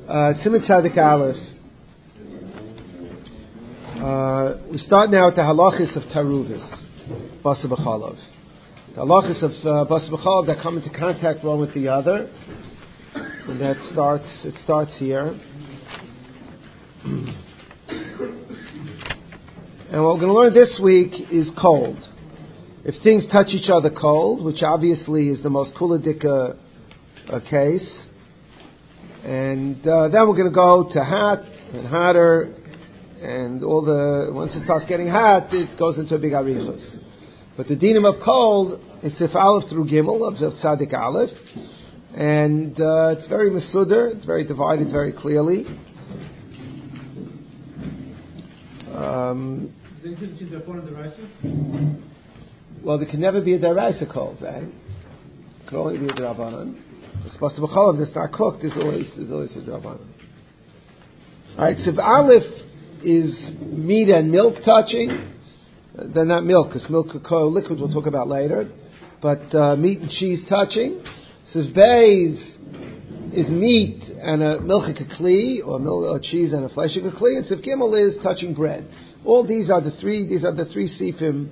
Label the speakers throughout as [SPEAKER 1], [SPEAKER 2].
[SPEAKER 1] Siman Tzadik Aleph. We start now with the halachis of Taruvis, Basa B'Chalav. The halachis of Basa B'Chalav that come into contact one with the other. And it starts here. And what we're going to learn this week is cold. If things touch each other cold, which obviously is the most kuladika case, and then we're going to go to hot and hotter, and once it starts getting hot, it goes into a big arichos. But the dinim of cold is Sif Aleph through Gimel of Tzadik Aleph, and it's very mesuder, it's very divided very clearly. Well, there can never be a deraisa cold, right? It can only be a drabanan. It's supposed to be cholav that's not cooked. There's always a drabanan. All right, so if Aleph is meat and milk touching, then not milk, because milk cocoa liquid we'll talk about later, but meat and cheese touching. So if Beis is meat and a milchik kli, or cheese and a fleshik kli, and Sif Gimel is touching bread. All these are the three sifim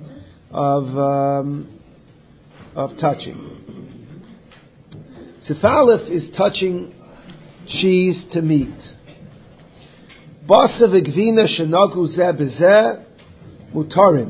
[SPEAKER 1] of touching. Sif Aleph is touching cheese to meat. Basa v'gvina shenagu zeh b'zeh mutarim.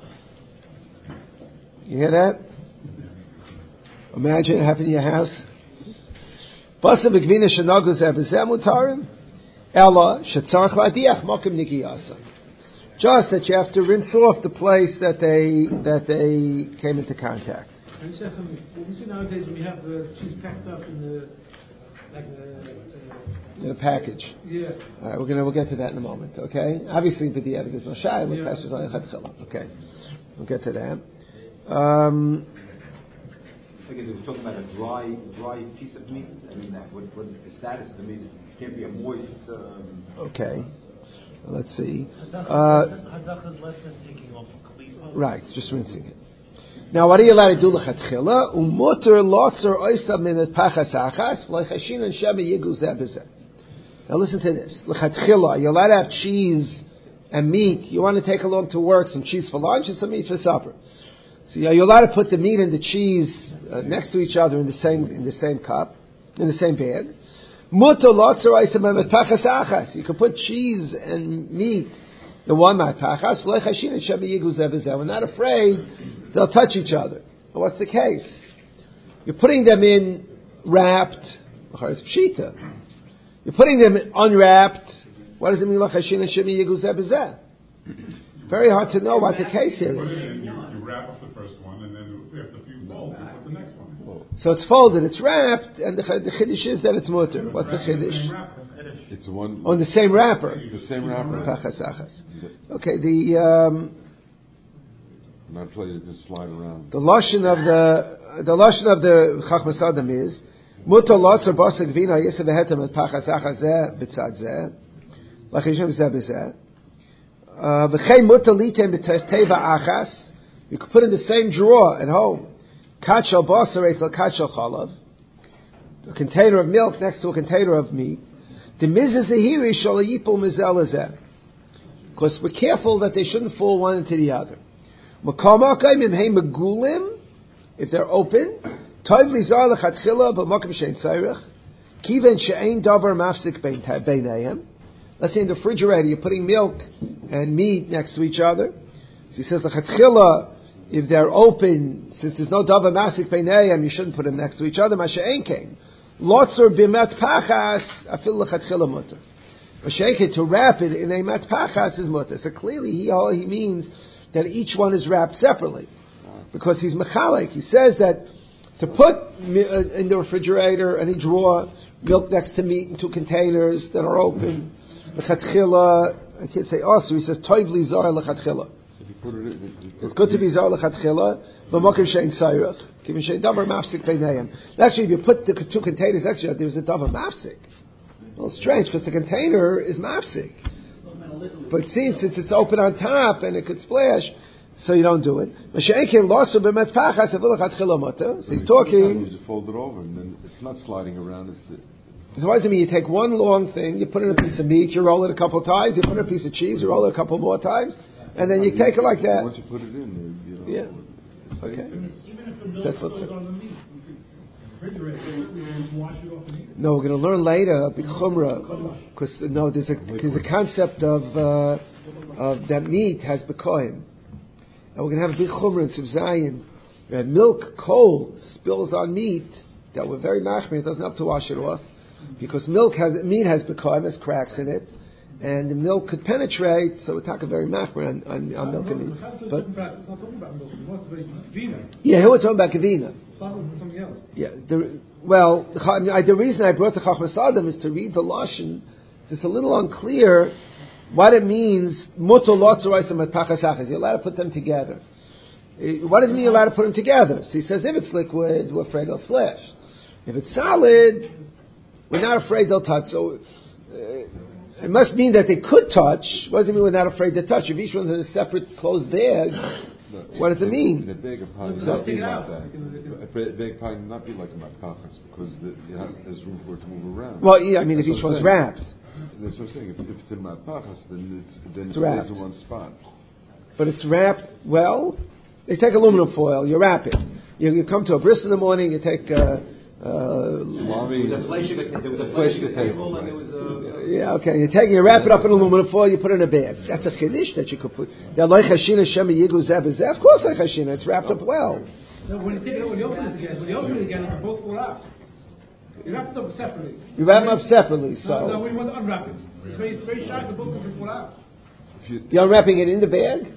[SPEAKER 1] You hear that? Imagine it happened in your house. Basa v'gvina shenagu zeh b'zeh mutarim. Ella shetzarach la'adiach mokim nikiyasa. Just that you have to rinse off the place that they came into contact.
[SPEAKER 2] Can you say something? We see nowadays when we have cheese packed up in
[SPEAKER 1] a package.
[SPEAKER 2] Yeah.
[SPEAKER 1] All right, we'll get to that in a moment. Okay. Obviously, b'diavad there's no shay. Okay. We'll get to that.
[SPEAKER 3] I guess we're talking about a dry piece of meat. I mean, what the status of the meat? It can't be a moist.
[SPEAKER 1] Okay. Let's see.
[SPEAKER 2] Hadach is less than taking off a klipa.
[SPEAKER 1] Right, just rinsing it. Now, what are you allowed to do lechatchila? Umuter lotzer oisa min et pachas achas v'lechashin and shema yigu zeh b'zeh. Now, listen to this. Lechatchila, you're allowed to have cheese and meat. You want to take along to work some cheese for lunch and some meat for supper. So you're allowed to put the meat and the cheese next to each other in the same cup, in the same bag. Muter lotzer oisa min et pachas achas. You can put cheese and meat in one matpachas v'lechashin and shema yigu zeh b'zeh. We're not afraid they'll touch each other. But what's the case? You're putting them in wrapped. It's pshita. You're putting them unwrapped. What does it mean? Very hard to know what the case here is.
[SPEAKER 4] You wrap up the first one, and then after a few folds, you put the next one.
[SPEAKER 1] So it's folded, it's wrapped, and the chiddush is that it's mutter. What's the chiddush?
[SPEAKER 5] It's one
[SPEAKER 1] on the same wrapper.
[SPEAKER 5] The same wrapper.
[SPEAKER 1] Okay,
[SPEAKER 5] not tell you to just slide around.
[SPEAKER 1] The lashon of the Chachmas Adam is mutar lotzer basa gvina yiseh v'hetem et pachas achas zeh b'tzad zeh lachishim zeh b'zeh v'chei mutar litem b'teva achas. You could put in the same drawer at home kachal basa reitzal kachal chalav, a container of milk next to a container of meat. The mizah zehiri shol yipul mizel zeh, because we're careful that they shouldn't fall one into the other. If they're open, let's say in the refrigerator you're putting milk and meat next to each other. So he says if they're open, since there's no davar mafsik beinayim, you shouldn't put them next to each other. Masha'en came lotzer bimet pachas afil lechatchila mutter. Masha'en to wrap it in a mat pachas is mutter. So clearly he means that each one is wrapped separately, because he's mechalek. He says that to put in the refrigerator any drawer milk next to meat in two containers that are open, lechatchila. I can't say also. He says toiv li zar lechatchila. It's good to be zar lechatchila, but mokim shein sayrach, given shein davar mafsik beinayim. Actually, if you put the two containers next to each other, there's a davar mafsik. Well, strange, because the container is mafsik. But since it's open on top and it could splash, so you don't do it. So he's talking.
[SPEAKER 5] You just fold it over, and then it's not sliding around.
[SPEAKER 1] So what does it mean? You take one long thing, you put in a piece of meat, you roll it a couple of times, you put in a piece of cheese, you roll it a couple more times, and then you take it like that.
[SPEAKER 5] Once you put it in,
[SPEAKER 1] Yeah. Okay.
[SPEAKER 2] Even if the milk
[SPEAKER 1] That's what's
[SPEAKER 2] goes on the meat, you can refrigerate it, you wash it off the meat.
[SPEAKER 1] No, we're going to learn later b'chumra, because there's a concept of that meat has bekoim, and we're going to have a big chumra in Sivzayin. Milk cold spills on meat that we're very machmir. It doesn't have to wash it off because meat has bekoim, has cracks in it, and the milk could penetrate. So we're talking very machmir on milk and meat. But
[SPEAKER 2] it's not talking about milk. It's not vina.
[SPEAKER 1] Yeah, here we're talking about kavina.
[SPEAKER 2] It's not something else.
[SPEAKER 1] Yeah. The reason I brought the Chachmas Adam is to read the Lashon. It's a little unclear what it means. Mutal lotzorayis and matpachasachas. You're allowed to put them together. What does it mean you're allowed to put them together? So he says if it's liquid, we're afraid of flesh. If it's solid, we're not afraid they'll touch. So it must mean that they could touch. What does it mean we're not afraid to touch? If each one's in a separate closed bag, what does it mean?
[SPEAKER 5] In a bag of pine, not be like that. A bag of pine not be like a matpachas because there's room for it to move around.
[SPEAKER 1] Well, yeah, I mean, if each one's wrapped.
[SPEAKER 5] That's what I'm saying. If it's in matpachas, then it stays
[SPEAKER 1] wrapped.
[SPEAKER 5] in one spot.
[SPEAKER 1] But it's wrapped well. They take aluminum foil, you wrap it. You come to a bris in the morning, you take
[SPEAKER 5] salami.
[SPEAKER 3] There was a fleishiga table, and there was a...
[SPEAKER 1] Yeah, okay. You wrap it up in aluminum foil, you put it in a bag. That's a chiddush that you could put. Of course, like chashina, it's wrapped up well.
[SPEAKER 2] No, when you open it again, it can both fall out. You wrap it up separately.
[SPEAKER 1] You wrap them up separately, so.
[SPEAKER 2] No, when you want to unwrap it, it's very sharp. The both can fall out.
[SPEAKER 1] You're unwrapping it in the bag?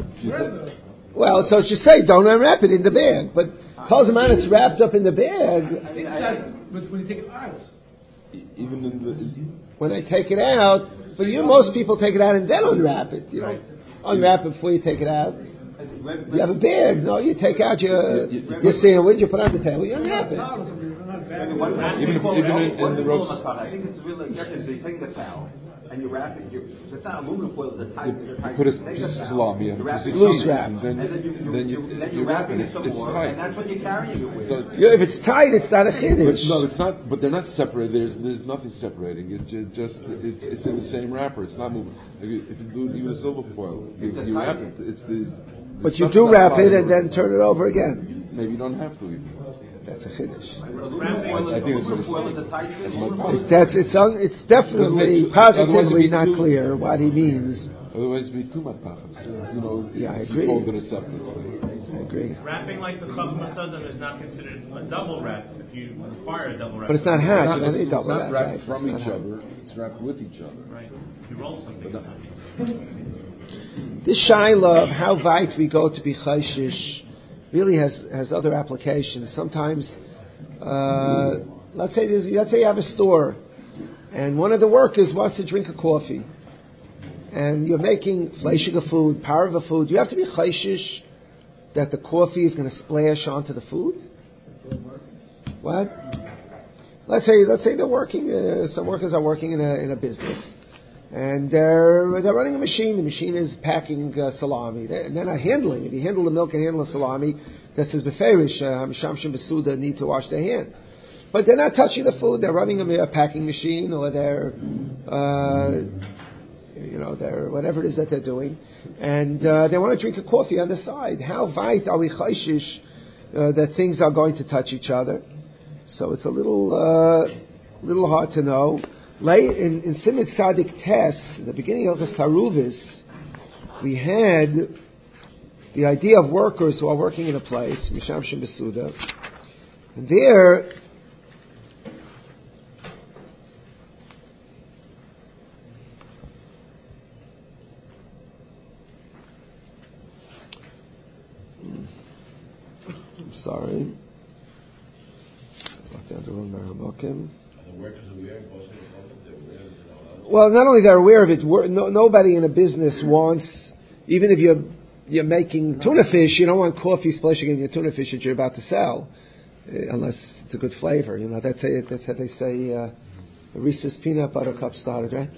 [SPEAKER 1] Well, so it should say, don't unwrap it in the bag. But tells man it's wrapped up in the bag.
[SPEAKER 2] I think that's when you take it out.
[SPEAKER 5] Even in the...
[SPEAKER 1] When I take it out, but most people take it out and then unwrap it. You don't unwrap it before you take it out. You have a bag. No, you take out your sandwich, you put it on the table, you unwrap it.
[SPEAKER 5] Even in the ropes.
[SPEAKER 3] I think it's really different. So you take the towel and you wrap it. It's not aluminum foil. It's a tight.
[SPEAKER 5] Put a piece of salami and
[SPEAKER 1] loose wrap.
[SPEAKER 5] And then you wrap it. It's tight.
[SPEAKER 3] And that's what you're carrying it with.
[SPEAKER 1] If it's tight, it's not a chiddush.
[SPEAKER 5] No, it's not. But they're not separated. There's nothing separating. It's just it's in the same wrapper. It's not moving. If you do even a silver foil, you wrap it. It's the.
[SPEAKER 1] But you do wrap it and then turn it over again.
[SPEAKER 5] Maybe you don't have to even.
[SPEAKER 1] That's a chiddush.
[SPEAKER 5] I think it's
[SPEAKER 1] it's definitely positively not clear what he means.
[SPEAKER 5] Otherwise, it'd be too much pachas.
[SPEAKER 1] Yeah, I agree.
[SPEAKER 5] Fold it separately.
[SPEAKER 1] I agree.
[SPEAKER 6] Wrapping like the Chachmas Adam is not considered a double wrap if you require a double wrap.
[SPEAKER 1] But it's not hatch.
[SPEAKER 5] It's not wrapped from each other. It's wrapped with each other.
[SPEAKER 6] Right. You roll something.
[SPEAKER 1] This shaila of how weit we go to be chayshish really has other applications. Sometimes, let's say you have a store, and one of the workers wants to drink a coffee, and you're making fleishiga food, parva food. You have to be chayshish that the coffee is going to splash onto the food. What? Let's say they're working. Some workers are working in a business. And they're running a machine. The machine is packing salami. They're not handling. If you handle the milk and handle the salami, that says beferish, Shamshim Besuda need to wash their hand. But they're not touching the food. They're running a packing machine, or they're whatever it is that they're doing, and they want to drink a coffee on the side. How weit are we chayshish that things are going to touch each other? So it's a little hard to know. Late in Simit Sadik Tes, in the beginning of the Taruvis, we had the idea of workers who are working in a place, Misham Shem Besuda, and there I'm sorry. Well, not only they're aware of it, nobody in a business wants, even if you're making tuna fish, you don't want coffee splashing in your tuna fish that you're about to sell, unless it's a good flavor. That's how they say the Reese's peanut butter cup started, right?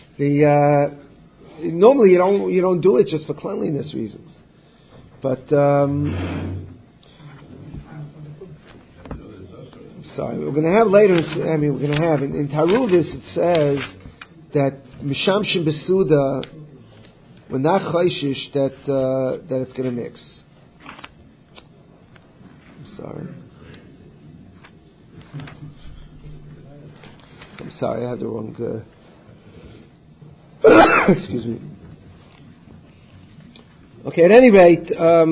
[SPEAKER 1] Normally you don't do it just for cleanliness reasons, but. sorry. We're going to have later. We're going to have in Taruvis. It says that mishamshim besuda, we're not chayshish that it's going to mix. I'm sorry. I had the wrong. Excuse me. Okay. At any rate.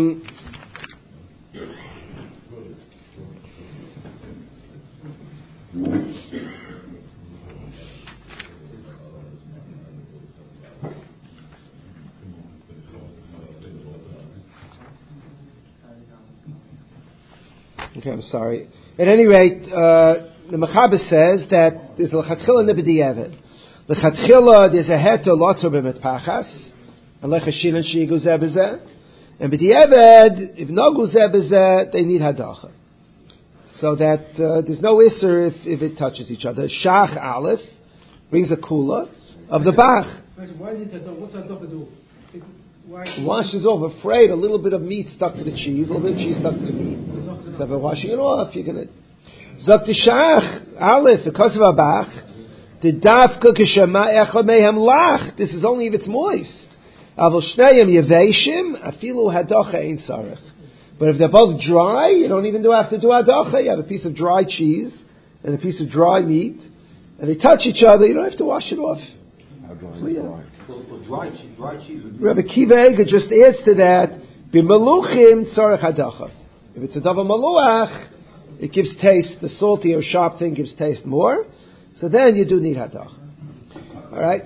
[SPEAKER 1] Okay, I'm sorry. At any rate, the Mechaber says that there's l'chatchila nebediyeved. L'chatchila there's a heter lotzer b'metpachas, and lechashin and shi guzeh b'zeh. And b'diyeved, if no guzeh b'zeh, they need hadacha. So that there's no isser if it touches each other. Shach Aleph brings a kula of the bach.
[SPEAKER 2] Why is it what's hadacha do?
[SPEAKER 1] Washes off, afraid a little bit of meat stuck to the cheese, a little bit of cheese stuck to the meat. So by washing it off, you're going to... Zok Shach Aleph, because of a bach, the dafka k'shema echad mehem lach. This is only if it's moist. Avol shnayim yeveshim, afilu hadacha ein sarech. But if they're both dry, you don't even have to do hadacha. You have a piece of dry cheese and a piece of dry meat, and they touch each other, you don't have to wash it off.
[SPEAKER 5] How dry is
[SPEAKER 3] Well, dry cheese would be...
[SPEAKER 1] Rabbi Kiva Eger just adds to that, b'meluchim tzarech hadacha. If it's a davar maluach, it gives taste, the salty or sharp thing gives taste more, so then you do need hadacha. Alright?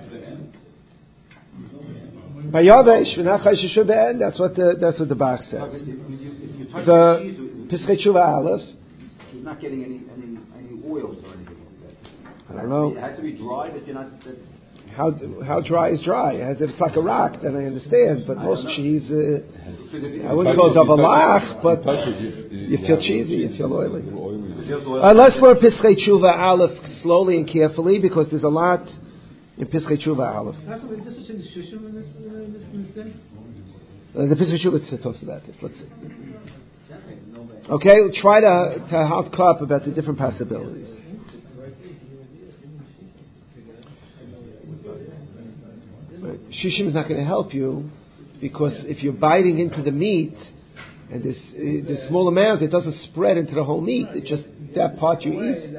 [SPEAKER 1] By Yavesh, that's what the Bach says. The Pischei Tshuva Aleph.
[SPEAKER 3] He's not getting any oils or anything like that.
[SPEAKER 1] I don't know.
[SPEAKER 3] It has to be dry, but you're not...
[SPEAKER 1] How dry is dry? If it's like a rock, then I understand. But most cheese, I wouldn't go double lach, but you feel cheesy, you feel oily. Let's learn Pischei Tshuva Aleph slowly and carefully, because there's a lot in Pischei Tshuva Aleph.
[SPEAKER 2] Is this such a shushim in this thing?
[SPEAKER 1] The Pischei Tshuva talks about this. Let's see. Okay, we'll try to have up about the different possibilities. Shishim is not going to help you, because if you're biting into the meat and this small amount, it doesn't spread into the whole meat. It just that part you eat.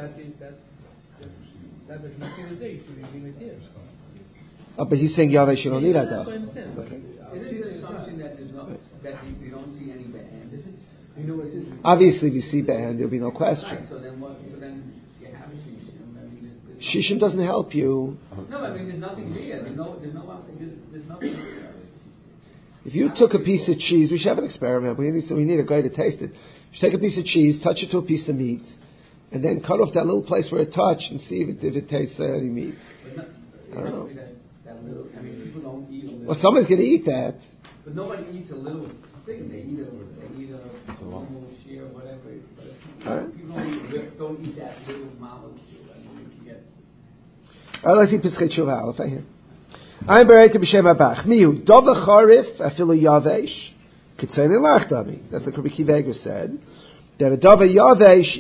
[SPEAKER 1] Oh, but he's saying Yavesh, you don't need hadacha. Okay.
[SPEAKER 7] Isn't the assumption that you don't see any be'and?
[SPEAKER 1] Obviously, if you see be'and, there'll be no question.
[SPEAKER 7] Right, so then what? So then you have a shishim.
[SPEAKER 1] Shishim doesn't help you.
[SPEAKER 7] No, there's nothing there. There's nothing there.
[SPEAKER 1] If you took a piece of cheese, we should have an experiment. We need a guy to taste it. You should take a piece of cheese, touch it to a piece of meat, and then cut off that little place where it touched and see if it tastes any meat. I don't know.
[SPEAKER 7] People don't eat a little.
[SPEAKER 1] Well, somebody's going to eat that.
[SPEAKER 7] But nobody eats a little thing. They eat a normal share, whatever. But people don't eat that little molecule.
[SPEAKER 1] Let's see Pischei Tshuva Aleph. I'm bereita b'shem abach. Miu dova charif afilu yavesh kitzayni lachdami. That's like Rabbi Kiva Eger said, that a dova yavesh,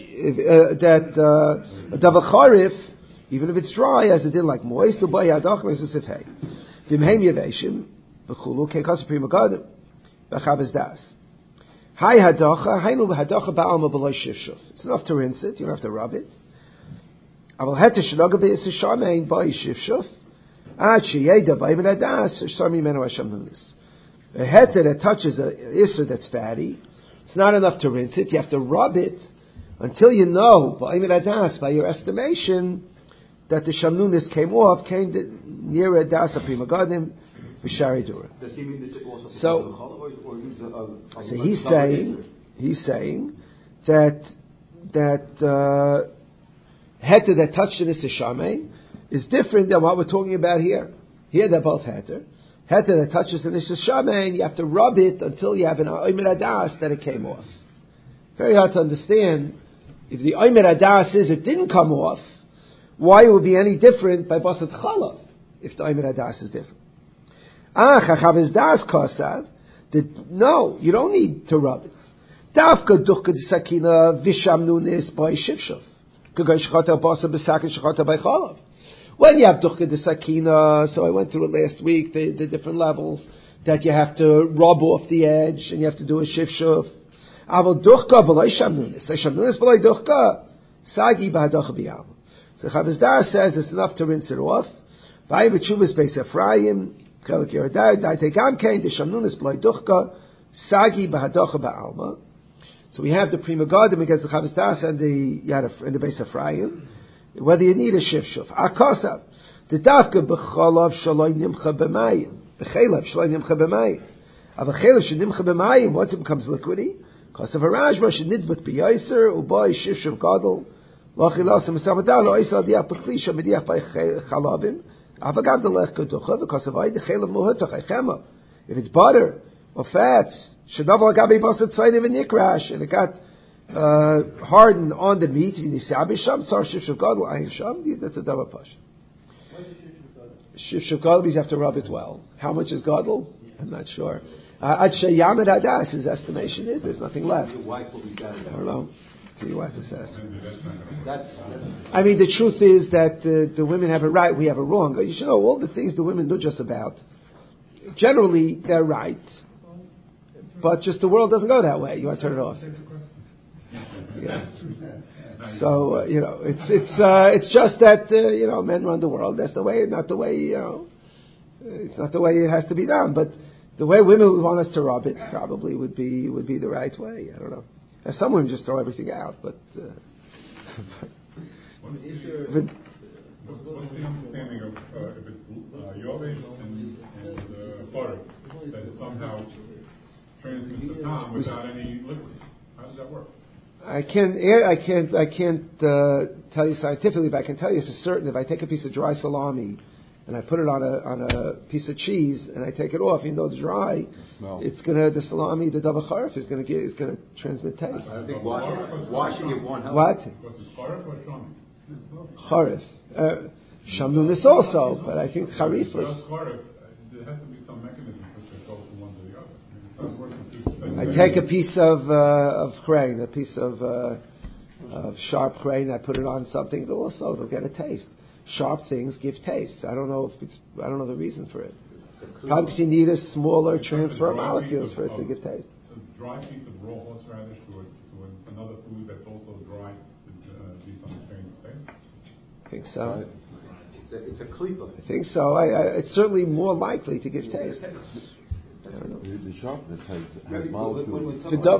[SPEAKER 1] a dova charif, even if it's dry, as it did like moist, ubay yadach mesusif hay. V'imheim yaveshim v'chulu kekas prima gadim v'chavas das. Hay hadacha haynu hadacha ba'alma b'loy shifshuf. It's enough to rinse it. You don't have to rub it. Aval heter shloga b'yisur shamein b'ay shifshuf. Ad sheyeda b'ayim adas shami menu hashamnunis. A heter that touches a isur that's fatty, it's not enough to rinse it. You have to rub it until you know b'ayim adas, by your estimation, that the shamnunis came near adas prima gadim b'shari dura.
[SPEAKER 3] Does he mean this also?
[SPEAKER 1] So he's saying that heter that touched the Nisr Shamein is different than what we're talking about here. Here they're both heter. Heter that touches the Nisr Shamein, you have to rub it until you have an Omer Adas that it came off. Very hard to understand. If the Omer Adas is it didn't come off, why it would be any different by Basat Chalav if the Omer Adas is different? Chachav is Das Kosav. No, you don't need to rub it. Dafka duchka sakina vishamnunis by shivshuf. When you have duchka de sakina, so I went through it last week, the different levels that you have to rub off the edge and you have to do a shifshuf. Aval duchka v'loy shamnunis. Shamnunis v'loy duchka. Sagi b'hadocha b'yam. So Chavis Dar says it's enough to rinse it off. V'ay v'tshuvas beis Ephraim. Chelik Yerodai. Daite gam kein de shamnunis v'loy duchka. Sagi b'hadocha b'alma. So we have the Prima Gadim against the Chavis Dar and the beis Ephraim. Whether you need a shifshuf. Akasav. The dafka b'chalav shaloi nimcha b'mayim. B'chalav shaloi nimcha b'mayim. Avachelav shenimcha b'mayim. Once it becomes liquidy. Because of a rajma shenidbuk b'yaiser u'boi shifshuf gadol. L'achilasa m'samadal o'isal diach b'chlisha mediach b'chalavim. Avagam delech koducha. Because of ayd chelav muhutach eichema. If it's butter or fats, shedav l'gabi basat tzayim v'nikrash. And it got hardened on the meat. That's a double pash. Shifshuf gadol means you have to rub it well. How much is gadol? I'm not sure. Ad sheyamid adas, his estimation is there's nothing left.
[SPEAKER 3] Your wife will be better.
[SPEAKER 1] I don't know. Your wife is asking. I mean, the truth is that the women have it right, we have it wrong. You should know all the things the women do just about. Generally, they're right, but just the world doesn't go that way. You want to turn it off. Yeah. So it's just that men run the world. That's the way, not the way it's not the way it has to be done. But the way women would want us to rub it probably would be the right way. I don't know. And some women just throw everything out, but.
[SPEAKER 4] What's the understanding of if it's Yovesh and Farah that it somehow transmits the palm without any liquid? How does that work?
[SPEAKER 1] I can't tell you scientifically, but I can tell you for certain if I take a piece of dry salami and I put it on a piece of cheese and I take it off, even though it's dry, the salami, the davar charif is gonna transmit taste.
[SPEAKER 3] I think washing it won't help.
[SPEAKER 1] What?
[SPEAKER 4] Was it charif or shami?
[SPEAKER 1] Charif. Shamnunis also, but I think charif was.
[SPEAKER 4] Charif, there has to be some mechanism for it to go from one to the other.
[SPEAKER 1] I take a piece of grain, a piece of sharp grain. I put it on something. It'll get a taste. Sharp things give taste. I don't know the reason for it. Probably because you need a smaller transfer of molecules for it to give taste.
[SPEAKER 4] A dry piece of raw horseradish to another food that's also dry is be some change of taste.
[SPEAKER 1] I think so.
[SPEAKER 3] It's a klipa.
[SPEAKER 1] I think so. It's certainly more likely to give taste. I don't know.
[SPEAKER 5] The sharpness has molecules.
[SPEAKER 3] Why do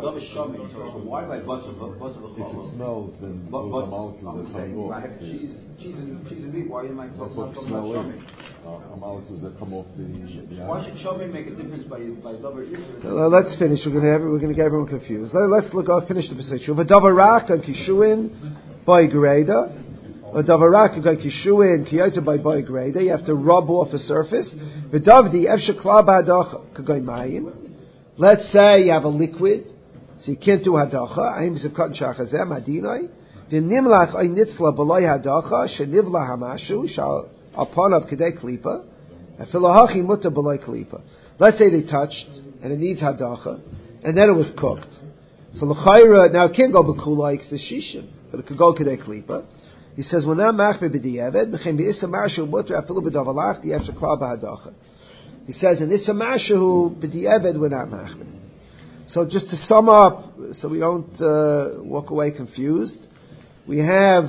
[SPEAKER 3] I bust
[SPEAKER 5] If it smells, then those are molecules that come off.
[SPEAKER 3] I have cheese and meat. Why am I
[SPEAKER 5] That's
[SPEAKER 3] talking
[SPEAKER 5] what
[SPEAKER 3] about
[SPEAKER 5] smell
[SPEAKER 3] shumim?
[SPEAKER 5] is. Molecules that come off the
[SPEAKER 3] Why should shumim make a difference by davar Israel?
[SPEAKER 1] Let's finish. We're going to get everyone confused. Let's finish the position. Davar rak and kishuin by greda. Davar rak and kishuin kiyotza by greda. You have to rub off a surface. V'davdi efshekla b'hadacha k'goy mayim. Let's say you have a liquid, so you can't do hadacha. Aim zikot shachazeh madinai. V'nimlach ay nitzla b'loy hadacha shenivla hamashu shal apanav k'dei klipa. Afilahachi muta b'loy klipa. Let's say they touched and it needs hadacha, and then it was cooked. So l'chayra now it can't go b'kulai because it's shishim, but it could go k'dei klipa. He says, "When I'm machbe b'diavad, b'chem b'isamarshu mutter afilu b'davalach di'ef shekla b'hadacha." He says, "In isamarshu b'diavad, we're not machbe." So just to sum up, so we don't walk away confused, we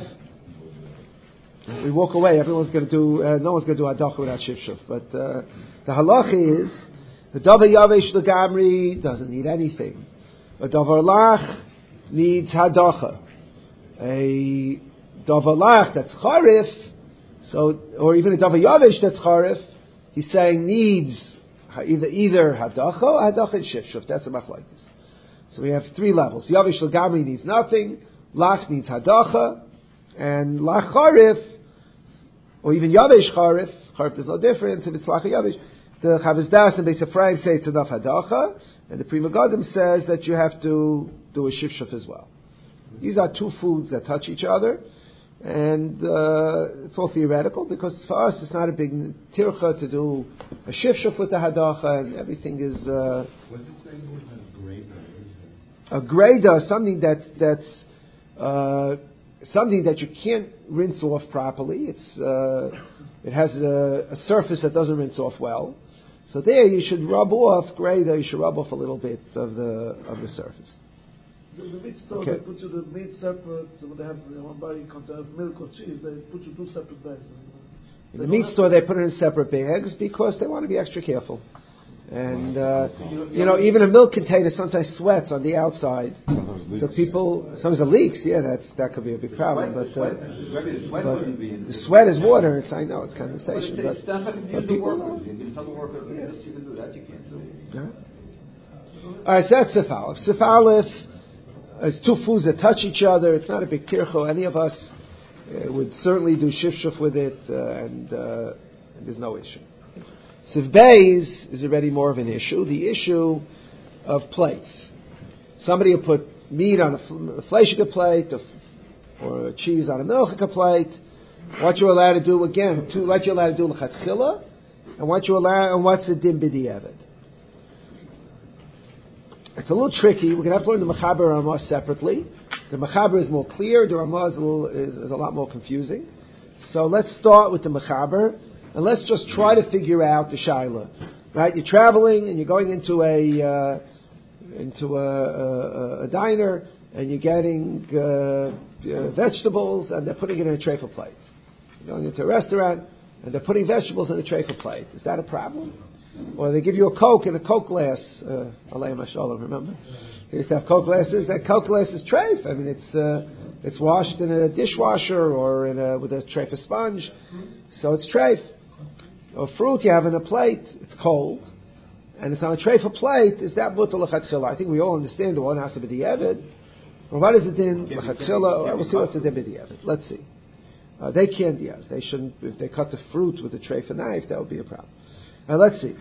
[SPEAKER 1] walk away. Everyone's going to do. No one's going to do hadacha without shifshuf. But the halacha is the davar yavesh legamri doesn't need anything. A davar lach needs hadacha. A davar lach that's charif, or even a davar yavesh that's charif, he's saying needs either hadacha or hadacha and shifshuf. That's a machlokes. So we have three levels. Yavesh legamri needs nothing. Lach needs hadacha, and lach charif, or even yavesh charif. Charif there's no difference if it's lach or yavesh. The Chavis Das and Beis Ephraim say it's enough hadacha, and the Pri Megadim says that you have to do a shifshuf as well. These are two foods that touch each other, and it's all theoretical because for us it's not a big tircha to do a shifshuf with the hadacha, and everything is.
[SPEAKER 8] What's it saying was a greda?
[SPEAKER 1] A greda, something that's something that you can't rinse off properly. It has a surface that doesn't rinse off well. So there you should rub off, Greda, you should rub off a little bit of the surface.
[SPEAKER 8] The meat store, they put you the meat separate, so when they have one body container of milk or cheese, they put you 2 separate bags.
[SPEAKER 1] In the meat store, they put it in separate bags because they want to be extra careful. And, even a milk container sometimes sweats on the outside. So sometimes it leaks, that could be a big problem. But the sweat is water, I know, it's condensation.
[SPEAKER 3] But it's not going to confuse the workers. You can tell the worker, this you can do, that you can't do.
[SPEAKER 1] Yeah. Alright, so that's Sif Aleph. Sif Aleph is 2 foods that touch each other. It's not a big tircho. Any of us would certainly do shifshuf with it, and there's no issue. Sif Beis is already more of an issue. The issue of plates. Somebody will put meat on a fleishika plate or cheese on a milchika plate. What you're allowed to do what you're allowed to do l'chatchila, and what's the din b'di'evet. It's a little tricky. We're going to have to learn the Mechaber and Ramah separately. The Mechaber is more clear. The Ramah is a lot more confusing. So let's start with the Mechaber. And let's just try to figure out the shaila. Right? You're traveling and you're going into a diner and you're getting vegetables and they're putting it in a tray for plate. You're going into a restaurant and they're putting vegetables in a tray for plate. Is that a problem? Or they give you a Coke in a Coke glass. Alayhi Mashallah, remember? They used to have Coke glasses. That Coke glass is treif. I mean, it's washed in a dishwasher or with a treif sponge. So it's treif. Or fruit you have in a plate, it's cold, and it's on a tray for plate, is that mutar l'chatchila? I think we all understand the one has to be the Eved. Or what is it in l'chatchila? We'll see what's the din with the Eved. Let's see. They can't, they shouldn't, if they cut the fruit with a tray for knife, that would be a problem. Let's see.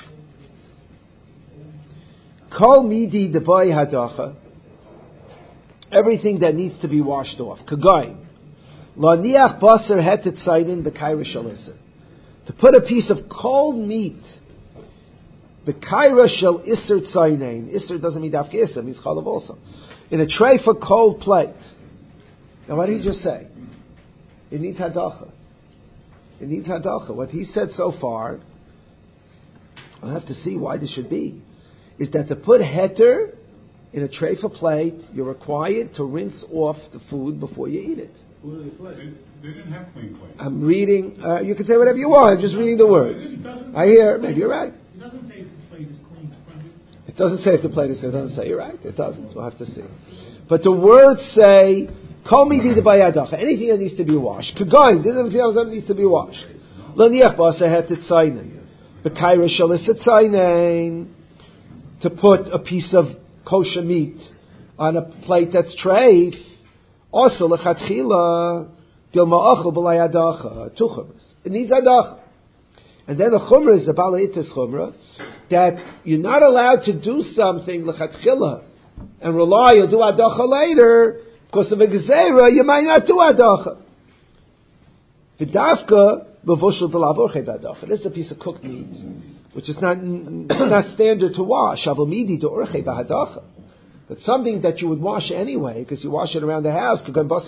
[SPEAKER 1] Kol midi debay hadacha, everything that needs to be washed off. Kagayin. La niach basar hetet tzaynin b'kaira shalisah. To put a piece of cold meat, b'kaira shel iser tzaynin. Iser doesn't mean dafke iser, it means chalav also. In a tray for cold plate. Now what did he just say? It needs hadacha. It needs hadacha. What he said so far, I'll have to see why this should be, is that to put heter in a tray for plate, you're required to rinse off the food before you eat it.
[SPEAKER 4] They didn't have clean plates.
[SPEAKER 1] I'm reading, you can say whatever you want, I'm just reading the words. I hear, maybe you're right.
[SPEAKER 2] It doesn't say if the plate is clean.
[SPEAKER 1] It doesn't say if the plate is clean, it doesn't say, you're right, it doesn't, we'll have to see. But the words say, Kol midi d'bayadacha, anything that needs to be washed. Kagayin, anything else that needs to be washed. L'niach b'aseh hetet tzaynin. B'kaira shalisat tzaynin. To put a piece of kosher meat on a plate that's treif. Also, l'chatchila, dil ma'achel b'layadacha, two chumras. It needs adacha. And then the chumra is the balaitis chumra, that you're not allowed to do something l'chatchila and rely you'll do adacha later, because of a gezerah, you might not do adacha. V'dafka, b'vushel b'lavorche b'adacha. This is a piece of cooked meat, which is not standard to wash. Avomidi d'orche b'adacha. But something that you would wash anyway, because you wash it around the house,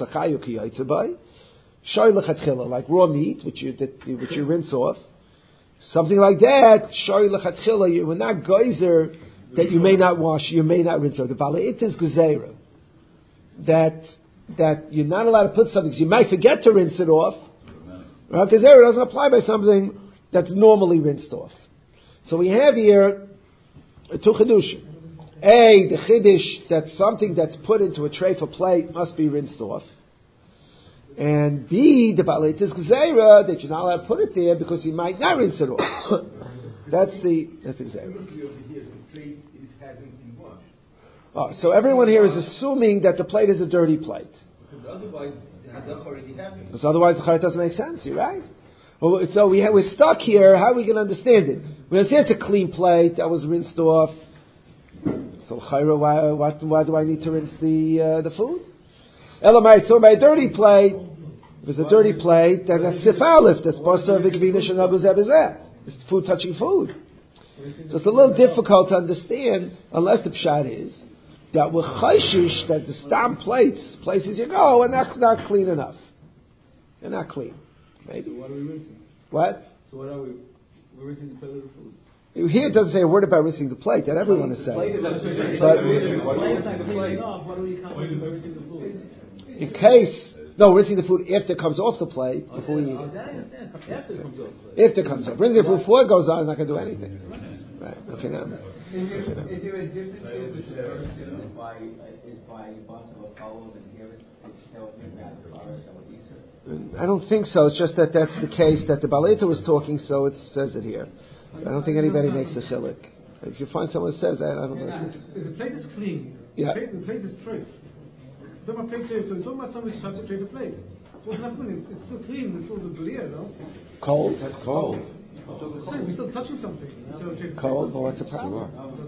[SPEAKER 1] like raw meat, which you rinse off. Something like that, you were not geyser that you may not wash, you may not rinse off. The bala'it is gezerah. That you're not allowed to put something, because you might forget to rinse it off. Right? Gezerah doesn't apply by something that's normally rinsed off. So we have here two chidushim. A, the chiddush that something that's put into a tray for plate must be rinsed off. And B, the balaitis gezerah, that you're not allowed to put it there because you might not rinse it off. that's gezerah. Oh, so everyone here is assuming that the plate is a dirty plate.
[SPEAKER 7] Otherwise, the hadacha already happened.
[SPEAKER 1] Because otherwise the chayat doesn't make sense, you're right? Well, so we're stuck here, how are we going to understand it? We're going to say it's a clean plate that was rinsed off. So chayra, why do I need to rinse the food? Elamite, so by a dirty plate, if it's a dirty plate, then that's sif aleph, that's basar v'gvina shenagu zeh b'zeh. It's food touching food. So it's a little difficult to understand, unless the pshat is that we're chayshish that the stam places you go, are not clean enough. They're not clean. Maybe.
[SPEAKER 2] So what are we rinsing?
[SPEAKER 1] What?
[SPEAKER 2] So what are we? We're rinsing the plate of the food.
[SPEAKER 1] Here it doesn't say a word about rinsing the plate. That everyone is saying. But in case, rinsing the food after it comes off the plate before we eat it.
[SPEAKER 2] After it comes off.
[SPEAKER 1] After it comes off. Rinsing the food before it goes on is not going to do anything. Right. Okay, now.
[SPEAKER 7] Is there a difference here with the person is by bus of a follow and here it tells me that the virus of Isa?
[SPEAKER 1] I don't think so. It's just that's the case that the Baleta was talking, so it says it here. I don't think anybody makes a chilik. If you find someone who says that, I don't know.
[SPEAKER 2] The plate is clean.
[SPEAKER 1] Yeah.
[SPEAKER 2] The plate is tray. Talking about plate tray, so you're talking about somebody touch a tray of plate. So it's not clean. It's still clean. It's still the beer, no?
[SPEAKER 1] Cold.
[SPEAKER 5] Cold.
[SPEAKER 2] We're still touching something.
[SPEAKER 1] Cold. Well, what's the problem?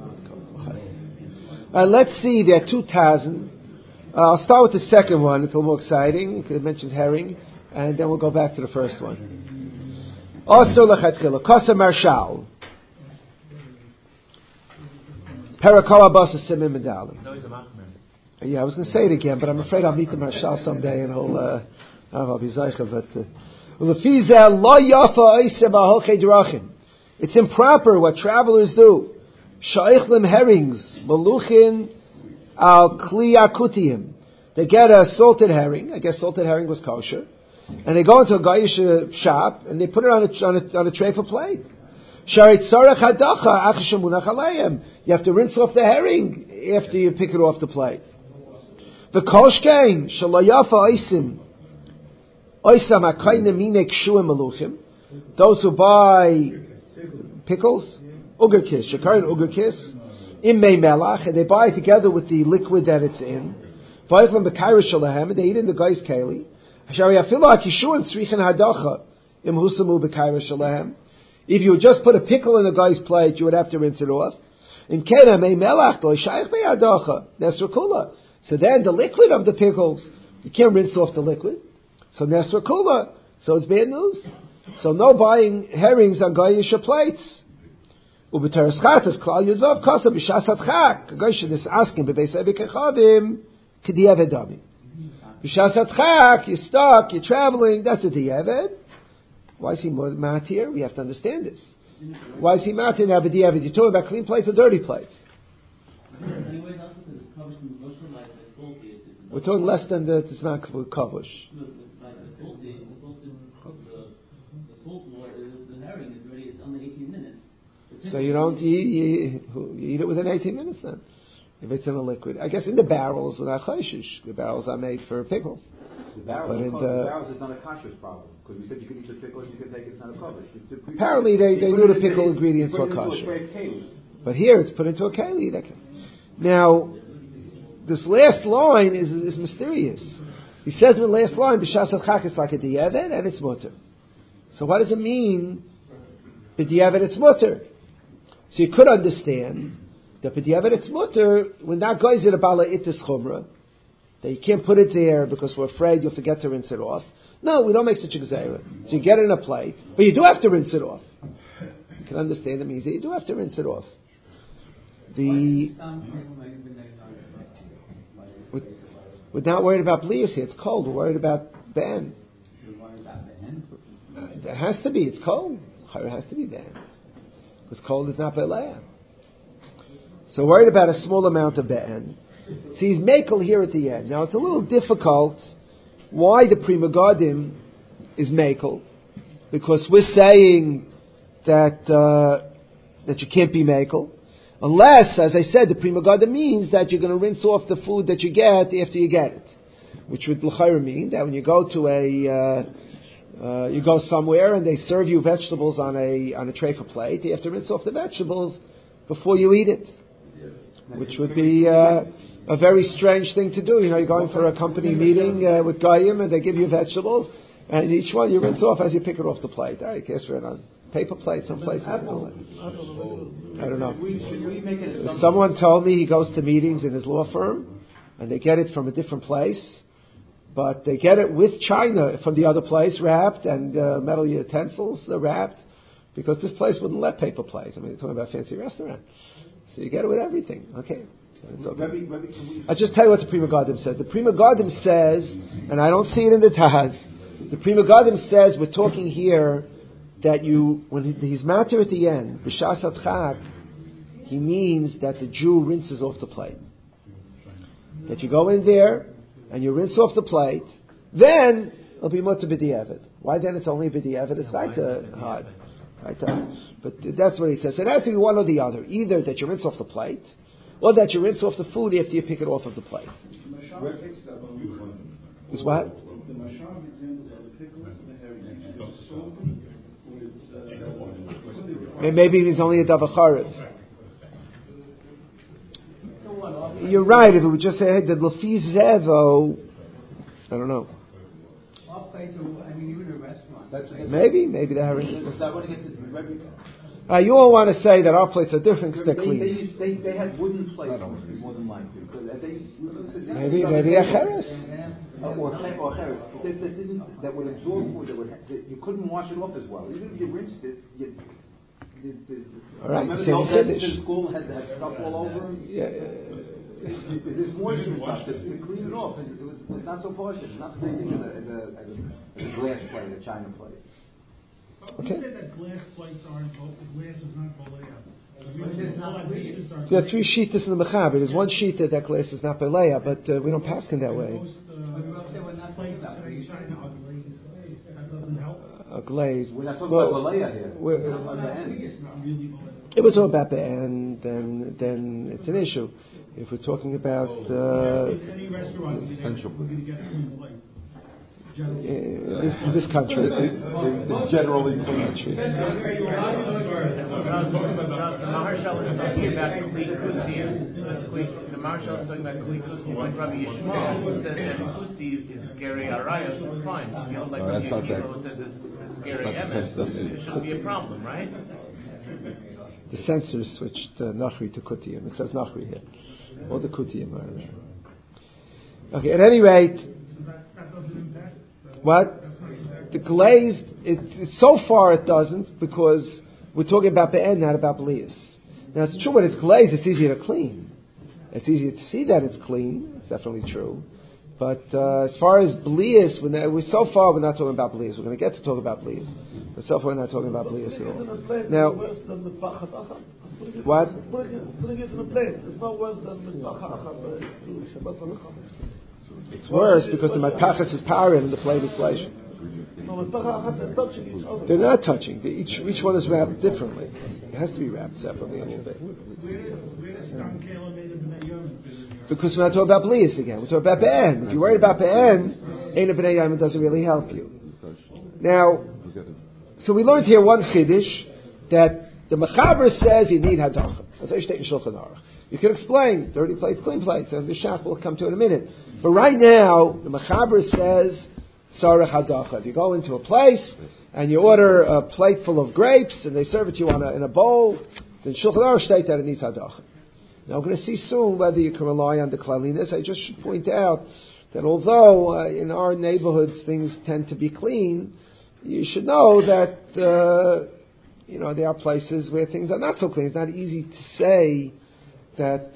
[SPEAKER 1] Let's see. There are 2,000. I'll start with the second one. It's a little more exciting. It mentions herring, and then we'll go back to the first one. Also lechatzila kosa marshal perakol abasa simim medalim. Yeah, I was going to say it again, but I'm afraid I'll meet the marshal someday, and I'll be zeicha. But lo yafa oisem aholchei drachim. It's improper what travelers do. Shaichlim herrings maluchin al kli akutiyim. They get a salted herring. I guess salted herring was kosher. And they go into a Gayish shop and they put it on a tray for plate. You have to rinse off the herring after you pick it off the plate. The koshkein those who buy pickles, ugerkis, shakarin ugerkis, immei melach, and they buy it together with the liquid that it's in. And they eat it in the guy's keli. If you would just put a pickle in a guy's plate, you would have to rinse it off. So then the liquid of the pickles, you can't rinse off the liquid. So nesra kula. So it's bad news. So no buying herrings on Gayish plates. You're stuck, you're traveling, that's a diavad. Why is he matir? We have to understand this. Why is he matir now, diavad? You're talking about clean plates or dirty plates? We're talking less than the tznak kavush.
[SPEAKER 9] The herring is ready, it's under 18 minutes.
[SPEAKER 1] So you don't you eat it within 18 minutes then. If it's in a liquid, I guess in the barrels without chayshish. The barrels are made for pickles.
[SPEAKER 3] The barrels is not a kashrus problem because we said you could eat the pickles, you could take it's not a kosher.
[SPEAKER 1] Apparently, they knew the pickle ingredients were kosher. But here it's put into a keli. Now, this last line is mysterious. He says in the last line, b'shas al-chak is like a diavad and it's mutter. So what does it mean? B'diavad it's mutter. So you could understand that b'diavad it's mutter when that goes in a bala itis chumrah, that you can't put it there because we're afraid you'll forget to rinse it off. No, we don't make such a gzeira. So you get it in a plate, but you do have to rinse it off. You can understand the means that you do have to rinse it off. We're not worried about blius here. It's cold. We're worried about ben. It has to be. It's cold. It has to be ben. Because cold is not belaya. So worried about a small amount of ben. So he's makel here at the end. Now it's a little difficult why the Pri Megadim is makel. Because we're saying that you can't be makel. Unless, as I said, the Pri Megadim means that you're going to rinse off the food that you get after you get it. Which would l'chayr mean that when you go to you go somewhere and they serve you vegetables on a tray for plate, you have to rinse off the vegetables before you eat it. Which would be a very strange thing to do. You know, you're going for a company meeting with Goyim and they give you vegetables and each one you rinse off as you pick it off the plate. I guess we're on paper plate someplace. I don't know. Someone told me he goes to meetings in his law firm and they get it from a different place, but they get it with china from the other place wrapped and metal utensils wrapped because this place wouldn't let paper plates. I mean, they're talking about a fancy restaurant. So you get it with everything. Okay. I'll just tell you what the Pri Megadim says. The Pri Megadim says, and I don't see it in the Taz, the Pri Megadim says, we're talking here that when he's matter at the end, b'shas adchak, he means that the Jew rinses off the plate. That you go in there and you rinse off the plate, then it'll be mutter b'di'evet. Why then it's only b'di'evet? It's right hard. Right. But that's what he says. It has to be one or the other. Either that you rinse off the plate, or that you rinse off the food after you pick it off of the plate. Is what?
[SPEAKER 8] The Mashal's examples are the pickles and the herring.
[SPEAKER 1] Maybe it's only a davacharev. You're right. If it would just say hey, the Lefi Zevo, I don't know.
[SPEAKER 7] Even a restaurant.
[SPEAKER 1] Maybe the herring. You all want to say that our plates are different because they're clean.
[SPEAKER 3] They had wooden plates more than likely.
[SPEAKER 1] Maybe a cheres.
[SPEAKER 3] Or cheres. That would absorb food. You couldn't wash it off as well. Even if you rinsed it,
[SPEAKER 1] all right.
[SPEAKER 3] Remember the old days in school had stuff all over them?
[SPEAKER 1] Yeah.
[SPEAKER 3] There's moisture and stuff. To clean it off, it's not so posh. It's not the same thing as a glass plate, a china plate.
[SPEAKER 2] Okay. You say that glass plates aren't glass is not bolea.
[SPEAKER 1] There are three shittas in the Mechaber. There's one shitta that glass is not bolea, but we don't pass in that way.
[SPEAKER 2] Most plates today in China are glazed. That doesn't help.
[SPEAKER 1] Glazed.
[SPEAKER 3] We're not talking about bolea here.
[SPEAKER 1] If we're talking about the end, then it's an issue. If we're talking about
[SPEAKER 2] any restaurant, we're going to get clean plates.
[SPEAKER 1] This country,
[SPEAKER 5] it's generally clean.
[SPEAKER 6] The Maharshal is talking about Kli Kusi. The Maharshal is talking about Kli Kusi, like Rabbi Yishmael, who says that Kusi is Geri Arayos, it's fine. If you hold like Rabbi Yishmael, who says it's Geri Emes, it shouldn't be a problem, right?
[SPEAKER 1] The censors switched Nachri to Kutiyim. It says Nachri here. All the Kutiyim are. Okay, at any rate,
[SPEAKER 2] that doesn't impact.
[SPEAKER 1] What? The glazed, so far it doesn't, because we're talking about Be'en, not about Belias. Now it's true when it's glazed, it's easier to clean. It's easier to see that it's clean, it's definitely true. But as far as Belias, so far we're not talking about Belias. We're going to get to talk about Belias. But so far we're not talking about Belias at all. Now, what?
[SPEAKER 8] Putting it in a plate is not worse than
[SPEAKER 1] it's worse because the matachas is parim and the plate is flesh. They're not touching. Each one is wrapped differently. It has to be wrapped separately a little bit. Because we're not talking about Belias again. We're talking about Be'en. If you're worried about Be'en, Ein B'nei Yom doesn't really help you. Now, so we learned here one chiddush that the Mechaber says you need hadacha. You can explain dirty plates, clean plates, and the Shach will come to in a minute. But right now, the Mechaber says sarech hadacha. If you go into a place and you order a plate full of grapes and they serve it to you in a bowl, then Shulchan Aruch state that it needs hadacha. Now we're going to see soon whether you can rely on the cleanliness. I just should point out that although in our neighborhoods things tend to be clean, you should know that there are places where things are not so clean. It's not easy to say that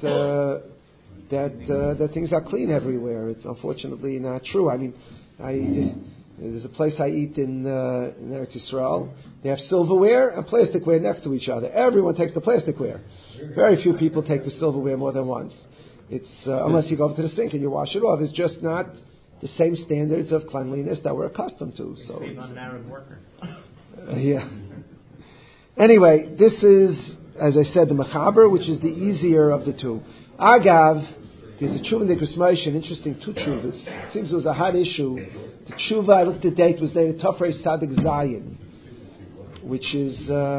[SPEAKER 1] things are clean everywhere. It's unfortunately not true. I mean, there's a place I eat in Eretz Yisrael. They have silverware and plasticware next to each other. Everyone takes the plasticware. Very few people take the silverware more than once. It's unless you go up to the sink and you wash it off. It's just not the same standards of cleanliness that we're accustomed to. So,
[SPEAKER 6] save on an Arab worker.
[SPEAKER 1] Yeah. Anyway, this is, as I said, the Mechaber, which is the easier of the two. Agav, there's a tshuva in the Grismaish, an interesting two tshuvas. It seems it was a hot issue. The tshuva, I looked at the date, was dated Tafrei Tzadik Zayin, which is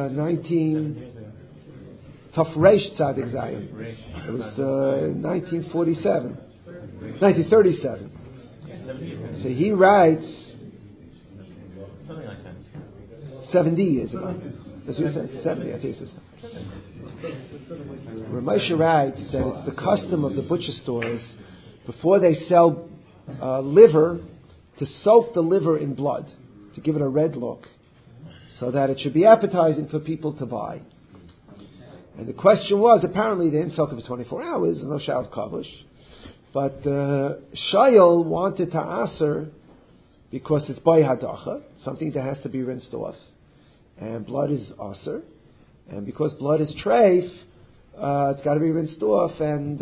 [SPEAKER 1] Tafresh Tzadik Zayin. It was 1937. So he writes,
[SPEAKER 6] Something like that.
[SPEAKER 1] 70 years ago. That's what he said, 70, I think he said. Ramesha writes that it's the custom of the butcher stores, before they sell liver, to soak the liver in blood, to give it a red look, so that it should be appetizing for people to buy. And the question was, apparently they didn't soak it for 24 hours, there's no Shal Kavush. But Shayel wanted to answer because it's by Hadacha, something that has to be rinsed off. And blood is aser. And because blood is treif, it's got to be rinsed off. And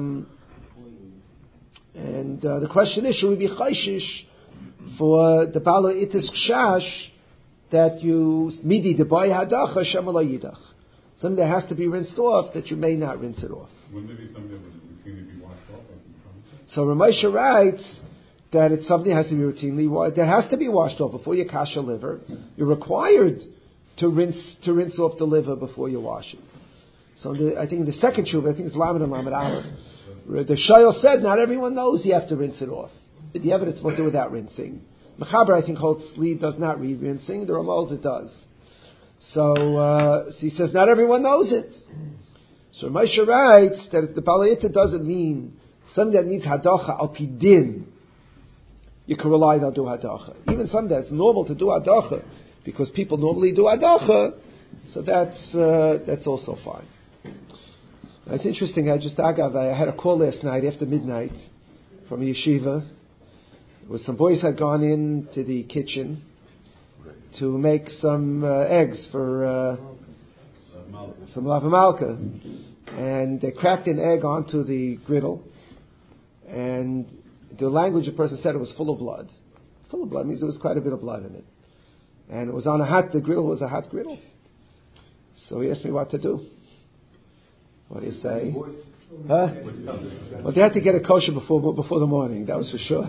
[SPEAKER 1] the question is, should we be chayshish for the Bala Itis Kshash that you midi de by Hadacha Shemala Yidach? Something that has to be rinsed off that you may not rinse it off.
[SPEAKER 4] Wouldn't there be something that would routinely be washed off?
[SPEAKER 1] So Ramesha writes that it's something that has to be routinely that has to be washed off before you kasha liver. You're required to rinse off the liver before you wash it. So I think in the second shuv, I think it's Lamed and Lamed Aleph, the Shayel said not everyone knows you have to rinse it off. But the evidence will do without rinsing. Mechaber I think holds lead does not read rinsing. The Ramaz it does. So he says not everyone knows it. So Moshe writes that the Balaita doesn't mean something that needs hadacha al pidin. You can rely on do hadacha. Even something that's normal to do hadacha because people normally do hadacha. So that's also fine. It's interesting. I had a call last night after midnight from a yeshiva. Some boys had gone into the kitchen to make some eggs for Lava Malka. And they cracked an egg onto the griddle. And the language the person said it was full of blood. Full of blood means there was quite a bit of blood in it. And it was on the griddle was a hot griddle. So he asked me what to do. What do you say? Huh? Well, they had to get a kosher before the morning, that was for sure.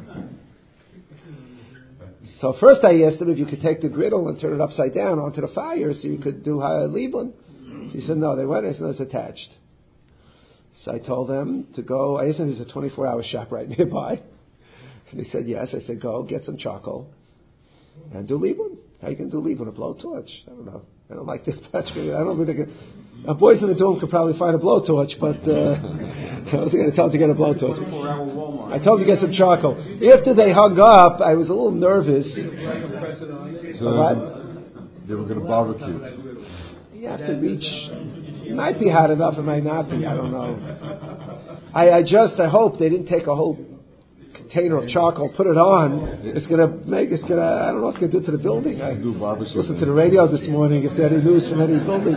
[SPEAKER 1] So first I asked him if you could take the griddle and turn it upside down onto the fire so you could do Libun. So he said no, they went. I said, no, it's attached. So I told them to go. I asked him if there's a 24-hour shop right nearby. And he said yes. I said go, get some charcoal and do Libun. How you can do Libun? A blowtorch? I don't know. I don't like this. I don't think boys in the dorm could probably find a blowtorch, but I wasn't going to tell them to get a blowtorch. I told them to get some charcoal. After they hung up, I was a little nervous.
[SPEAKER 5] So
[SPEAKER 1] what?
[SPEAKER 5] They were going to barbecue.
[SPEAKER 1] You have to reach. It might be hot enough, it might not be. I don't know. I hope they didn't take a whole container of charcoal, put it on. I don't know what it's going to do to the building. I listened to the radio this morning if there any news from any building.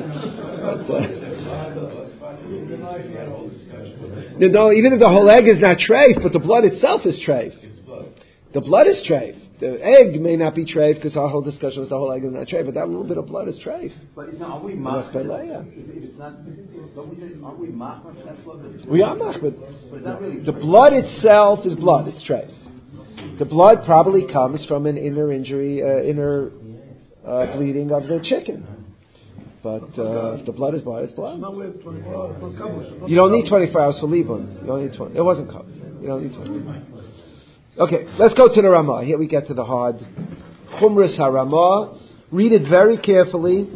[SPEAKER 1] No, even if the whole egg is not treif, but the blood itself is treif. The blood is treif. The egg may not be treif because our whole discussion was the whole egg is not treif, but that little bit of blood is treif.
[SPEAKER 3] But are we machmir? It's not. Aren't we machmir for that blood?
[SPEAKER 1] We are machmir.
[SPEAKER 3] But is that really
[SPEAKER 1] the blood itself is blood. It's treif. The blood probably comes from an inner injury, bleeding of the chicken. But if the blood is blood, it's blood. You don't need 24 hours for Libun. You don't need 20. It wasn't covered. You don't need 20. Okay, let's go to the Ramah. Here we get to the hard Chumras HaRamah. Read it very carefully.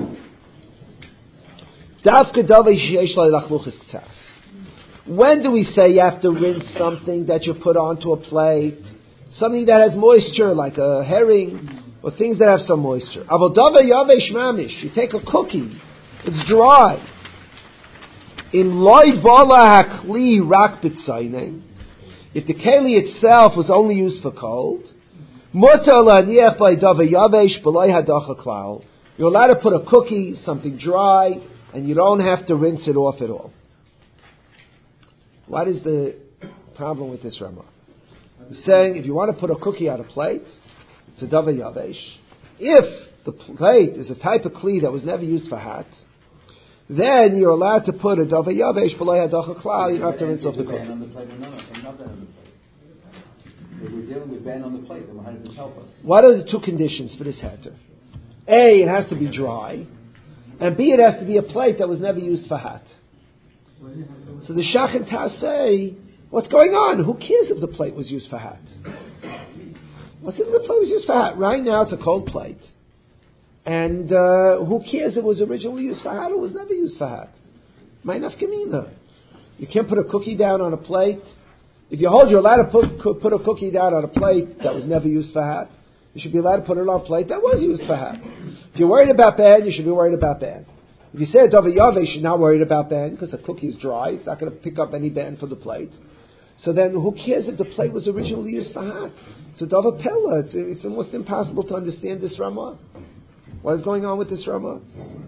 [SPEAKER 1] When do we say you have to rinse something that you put onto a plate? Something that has moisture, like a herring, or things that have some moisture. You take a cookie, it's dry. In loy vala hakli rak b'tzayne. If the keli itself was only used for cold, you're allowed to put a cookie, something dry, and you don't have to rinse it off at all. What is the problem with this Ramah? He's saying if you want to put a cookie on a plate, it's a dava yavesh. If the plate is a type of kli that was never used for hot, then you're allowed to put a dava yavesh b'lay hadacha klal. You don't have to rinse off the cookie.
[SPEAKER 3] If we're dealing with ban on the plate, then how does this help us?
[SPEAKER 1] What are the two conditions for this heter? A, it has to be dry, and B, it has to be a plate that was never used for hot. So the Shach and Tas say, what's going on? Who cares if the plate was used for hot? What's if the plate was used for hot? Right now it's a cold plate. And who cares if it was originally used for hot or was never used for hot? My nafkamina. You can't put a cookie down on a plate. If you hold, you're allowed to put a cookie down on a plate that was never used for hot. You should be allowed to put it on a plate that was used for hot. If you're worried about bad, you should be worried about bad. If you say a Dava Yavesh, you're not worried about Ben, because the cookie is dry, it's not going to pick up any Ben for the plate. So then who cares if the plate was originally used for hot? It's a Dava Pella. It's almost impossible to understand this Ramah. What is going on with this Ramah?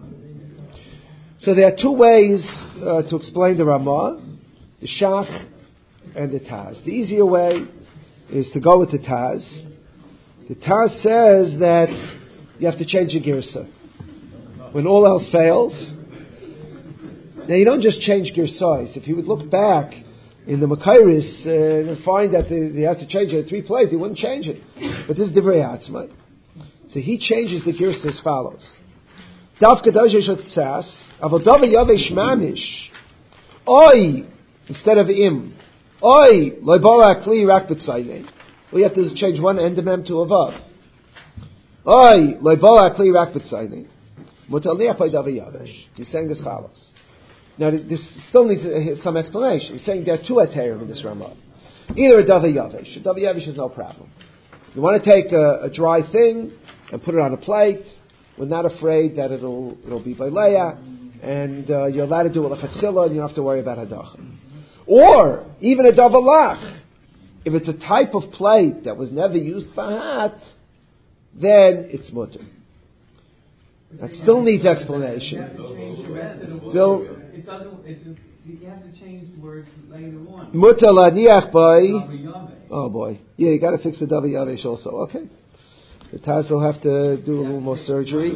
[SPEAKER 1] So there are two ways to explain the Ramah, the Shach and the Taz. The easier way is to go with the Taz. The Taz says that you have to change your girsa. When all else fails, now you don't just change girsais. If you would look back in the Makairis and find that they have to change it in 3 places, he wouldn't change it. But this is Divrei Atzmai. So he changes the girsa as follows. Daf Kedosh Tzas, Avodav Yavesh Mamish, Oi, instead of Im, Oi, Loibala Kli Rak B'Tzayne. We have to change one endemem to a vav. Oi, Loibala Kli Rak B'Tzayne. Mutalniach by Davi Yavesh. He's saying as follows. Now, this still needs some explanation. He's saying there are 2 aterim in this Ramah. Either a Davi Yavesh. A Davi Yavesh is no problem. You want to take a dry thing and put it on a plate. We're not afraid that it'll be by Leia, and you're allowed to do it like Lechatchila, and you don't have to worry about Hadacha. Or even a Davalach. If it's a type of plate that was never used for hot, then it's mutter. That still needs explanation. Still,
[SPEAKER 7] it doesn't. You have to change the word later on.
[SPEAKER 1] Mutter laniach by. Oh boy, yeah, you got to fix the Davi Yavesh also. Okay, the Taz will have to do a little more surgery.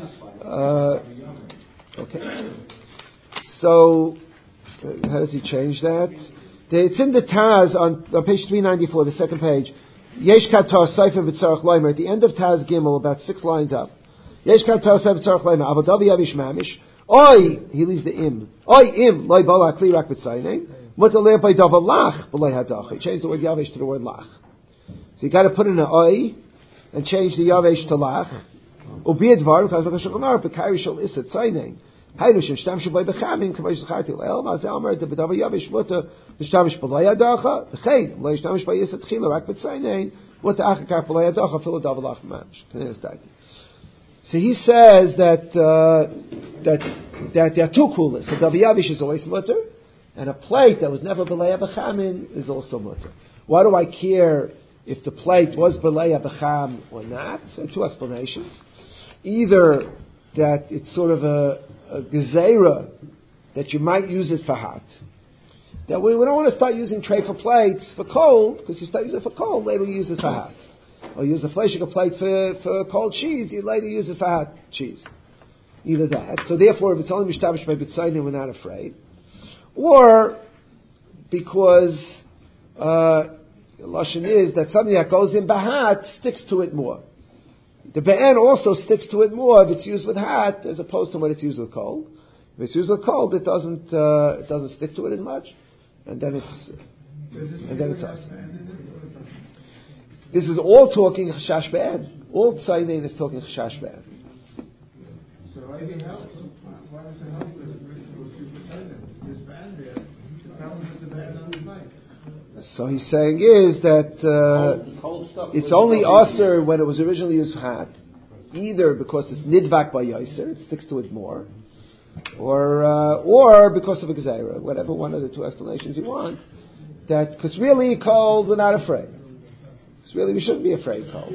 [SPEAKER 1] Okay. So, how does he change that? It's in the Taz on page 394, the second page. Yesh katar Sefer v'tzarach loimer. At the end of Taz Gimel, about 6 lines up. Yesh katar Sefer v'tzarach loimer. Avodav Yavesh Mamish. Oi, he leaves the im. Oi im loy bala kli rak b'tzayne. Mutaleh by davalach b'loy hadach. He changed the word Yavesh to the word lach. So you got to put in an oi and change the Yavesh to lach. Ubiadvar because v'kashachnar b'kari shel iset tzayne. Haynu shemshtamshu by b'chamin k'vay shacharti l'el ma'azeh omer the b'davar Yavesh muta b'shtamish b'loy hadacha v'chein loy shtamish by iset chila rak b'tzayne muta achakar b'loy hadacha filo davalach mamish. So he says that there are 2 kulas. A Davi Yavesh is always mutter, and a plate that was never b'leia b'chamin is also mutter. Why do I care if the plate was b'leia b'cham or not? So 2 explanations. Either that it's sort of a gezerah that you might use it for hot. That we don't want to start using treifa plates for cold, because you start using it for cold, later you use it for hot. Or use a fleishiga plate for cold cheese, you later use it for hot cheese. Either that. So therefore, if it's only mishtavish by b'tzayne, we're not afraid. Or because the lashon is that something that goes in b'hat sticks to it more. The be'en also sticks to it more if it's used with hot as opposed to when it's used with cold. If it's used with cold, it doesn't stick to it as much, and then it's us. This is all talking chashash be'en. All tzaynein is talking chashash be'en.
[SPEAKER 8] So why does it help with this be'en there? To tell him that the be'en on his mind.
[SPEAKER 1] So he's saying is that it's only aser when it was originally used hot, either because it's nidvak by yoser, it sticks to it more, or because of a gzeira, whatever one of the 2 explanations you want. That because really cold, we're not afraid. Because really we shouldn't be afraid cold.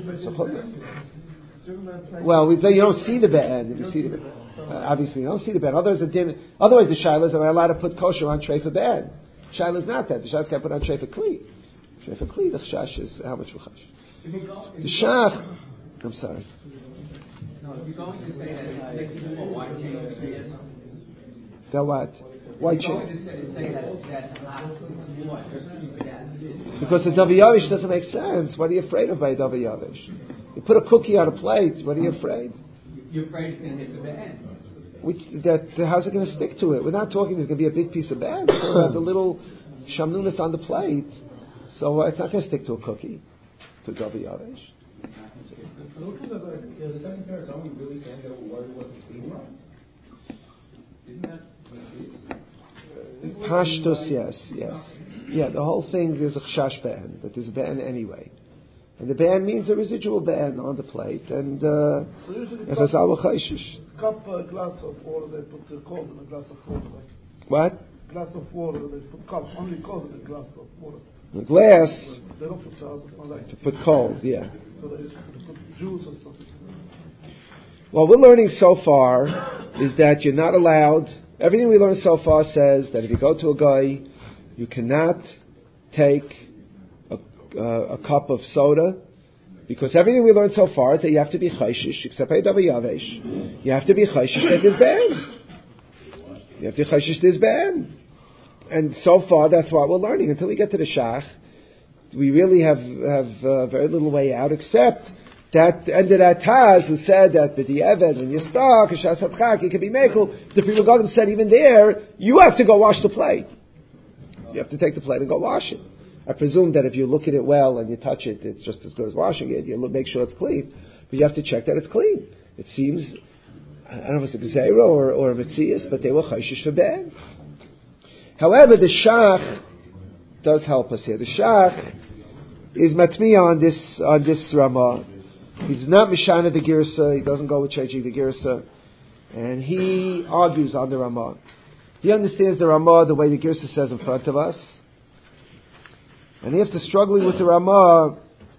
[SPEAKER 1] Well, you don't see the be'en. You see the be'en. Obviously, you don't see the be'en. Otherwise, the shaila is, am I allowed to put kosher on treifa be'en? Shaila is not that. The shaila can put on treifa kli. Treifa kli, the chash is how much v'chash. The shach. I'm sorry.
[SPEAKER 7] No, if you're going to say that it's sticks to why change the gears?
[SPEAKER 1] That what? Why change?
[SPEAKER 7] You're going to say that hot sticks more, just keep it as.
[SPEAKER 1] Because the Davi Yavesh doesn't make sense. What are you afraid of by Davi Yavesh? You put a cookie on a plate. What are you afraid?
[SPEAKER 7] You're afraid it's going to hit the end.
[SPEAKER 1] How's it going to stick to it? We're not talking there's going to be a big piece of bed. We're talking about the little shamnunas on the plate. So it's not going to stick to a cookie. To Davi Yavesh.
[SPEAKER 10] So what comes out the second pair, are we really saying that water wasn't clean? Isn't that what it is?
[SPEAKER 1] Pashtos, yes. Yeah, the whole thing is a chash be'en, that there's a be'en anyway. And the be'en means a residual be'en on the plate, and echazal v'chayshish.
[SPEAKER 8] cup, glass of water, they put cold in a glass of water.
[SPEAKER 1] What?
[SPEAKER 8] Glass of water, they put cup, only cold in a glass of water.
[SPEAKER 1] The glass.
[SPEAKER 8] They don't put sauce, it's not like
[SPEAKER 1] to put cold, yeah.
[SPEAKER 8] So they put juice or something.
[SPEAKER 1] What we're learning so far is that you're not allowed. Everything we learned so far says that if you go to a guy, you cannot take a cup of soda, because everything we learned so far is that you have to be chayshish, except Eidav Yavesh. You have to be chayshish that is ban. You have to be chayshish this ban. And so far, that's what we're learning. Until we get to the Shach, we really have very little way out, except that end of that Taz who said that with the Eved, when you're stuck, you can be mekel. The people got them said even there, you have to go wash the plate. You have to take the plate and go wash it. I presume that if you look at it well and you touch it, it's just as good as washing it. You make sure it's clean. But you have to check that it's clean. It seems, I don't know if it's a Gzeira or a Metzias, but they were chayshish for ben. However, the Shach does help us here. The Shach is matmiya on this Ramah. He's not Mishana the Girsa. He doesn't go with changing the Girsa. And he argues on the Ramah. He understands the Ramah the way the Girsa says in front of us. And after struggling with the Ramah,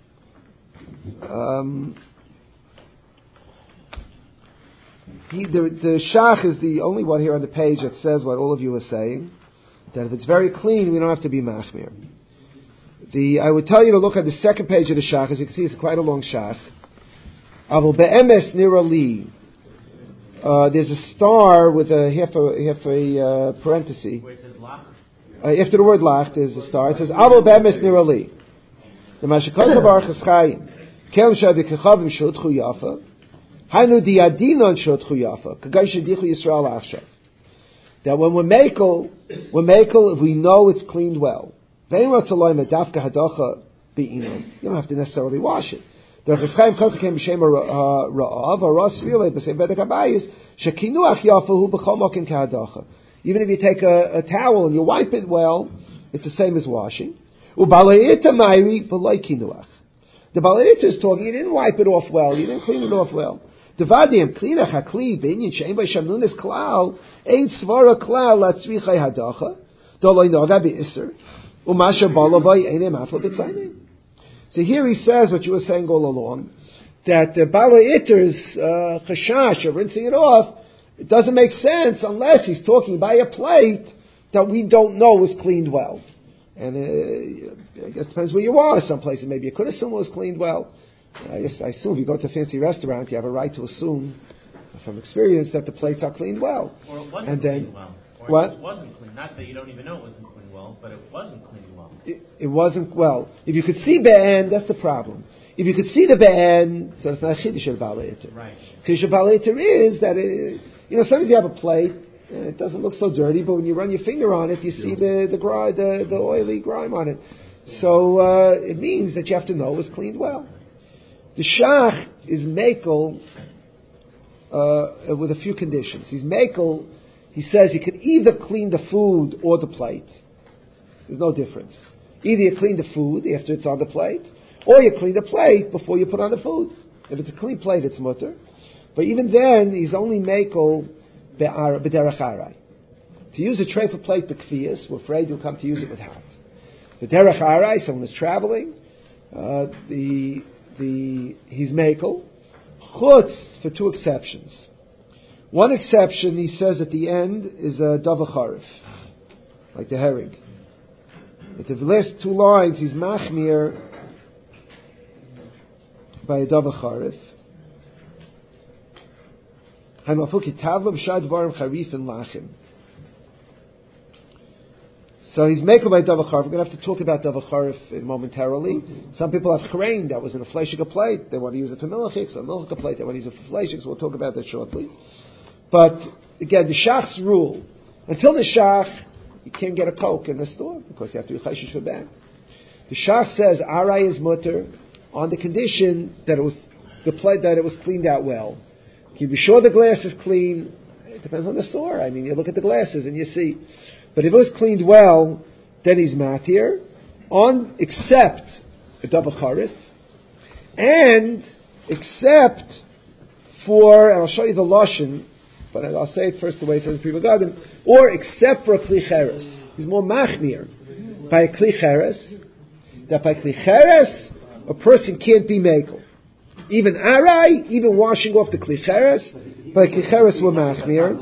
[SPEAKER 1] the Shach is the only one here on the page that says what all of you are saying, that if it's very clean, we don't have to be machmir. I would tell you to look at the second page of the Shach. As you can see, it's quite a long Shach. Avol be'emes nira li. There's a star with a half a parenthesis.
[SPEAKER 6] Where it says lach?
[SPEAKER 1] After the word lach, there's a star. It says Avol be'emes nira li. The Mashikos Baruch Chaim Kel Shadi Kechavim Shotchu Yafa Hainu Diadinon Shotchu Yafa Kagay Shadichu Yisrael Achshav. That when we're mekel, we know it's cleaned well. You don't have to necessarily wash it. Even if you take a towel and you wipe it well, it's the same as washing. The Balaita is talking, you didn't wipe it off well, you didn't clean it off well. The Vadim, Klina Hakli, Binyan, Shein by Shamnunis Klal, Ain't Svara Klal, Latzvichai Hadacha, Doloi Noga Be'isr, Umasha Balabai, Einem Afla B'tzaynim. So here he says what you were saying all along, that the Bala Itter's chashash of rinsing it off, it doesn't make sense unless he's talking by a plate that we don't know was cleaned well. And I guess it depends where you are. Some places maybe you could assume it was cleaned well. I assume if you go to a fancy restaurant, you have a right to assume from experience that the plates are cleaned well.
[SPEAKER 6] Or it wasn't cleaned well. Or
[SPEAKER 1] what?
[SPEAKER 6] It wasn't clean. Not that you don't even know it wasn't cleaned well, but it wasn't cleaned well.
[SPEAKER 1] It wasn't well. If you could see be'en, that's the problem. If you could see the be'en, so it's not chiddush al ba'al eiter.
[SPEAKER 6] Right.
[SPEAKER 1] Chiddush al ba'al eiter is that sometimes you have a plate and it doesn't look so dirty, but when you run your finger on it, you see the oily grime on it. So it means that you have to know it was cleaned well. The Shach is mekel with a few conditions. He's mekel. He says you can either clean the food or the plate. There's no difference. Either you clean the food after it's on the plate, or you clean the plate before you put on the food. If it's a clean plate, it's mutter. But even then, he's only mekel b'derech arai. To use a tray for plate b'kfiyas, we're afraid you'll come to use it with hot. B'derech arai, someone is traveling, he's mekel. Chutz, for two exceptions. One exception, he says at the end, is a davacharif, like the herring. At the last two lines, he's machmir by a davacharif. So he's mekel by davacharif. We're going to have to talk about davacharif momentarily. Some people have chrein that was in a fleishika plate. They want to use it for milchik. So milchika plate, they want to use it for fleishik. So we'll talk about that shortly. But again, the Shach's rule, until the Shach, you can't get a Coke in the store because you have to be chayshish for ben. The Shach says arai is mutter on the condition that it was cleaned out well. Can you be sure the glass is clean? It depends on the store. I mean, you look at the glasses and you see. But if it was cleaned well, then he's matir on except a double charif and except for, and I'll show you the lashon. but I'll say it first the way it says in Pri Megadim, or except for a Kli Cheres. He's more machmir. By a Kli Cheres, that by Kli Cheres, a person can't be mekel. Even Arai, even washing off the Kli Cheres, by Kli Cheres we're machmir.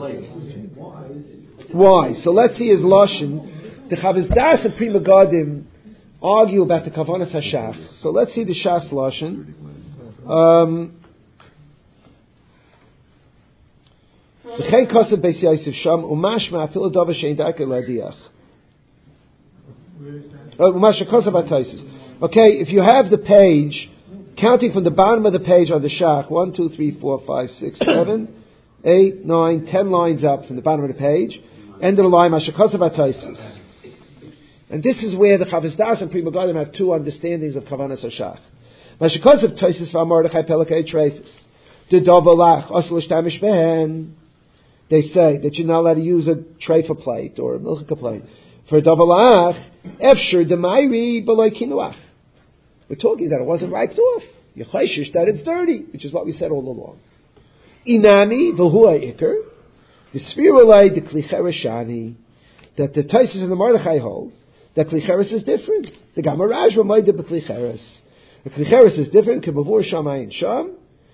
[SPEAKER 1] Why? So let's see his Lashon. The Chavos Das and Pri Megadim argue about the Kavanas HaShach. So let's see the Shas Lashon. Okay, if you have the page, counting from the bottom of the page on the Shach, 1, 2, 3, 4, 5, 6, 7, 8, 9, 10 lines up from the bottom of the page, end of the line, Mashakasav HaTaisus. And this is where the Chavos Das and Pri Megadim have two understandings of Kavanas HaShach. Mashakasav Taisus v'Amordechai Pelakei Treifus. The Dovalach, Asal Ishtamish Behen. They say that you're not allowed to use a treifa plate or a milchika plate. For a davalach, efshir demairi b'loy kinuach. We're talking that it wasn't wiped off. You're chayshish that it's dirty, which is what we said all along. Inami v'hua ikr, the spirulay the klicheres shani, that the Taisus and the Mordechai hold, that klicheres is different. The Gamma Rajva might be klicheres. The klicheres is different, k'bavur shamayin sham,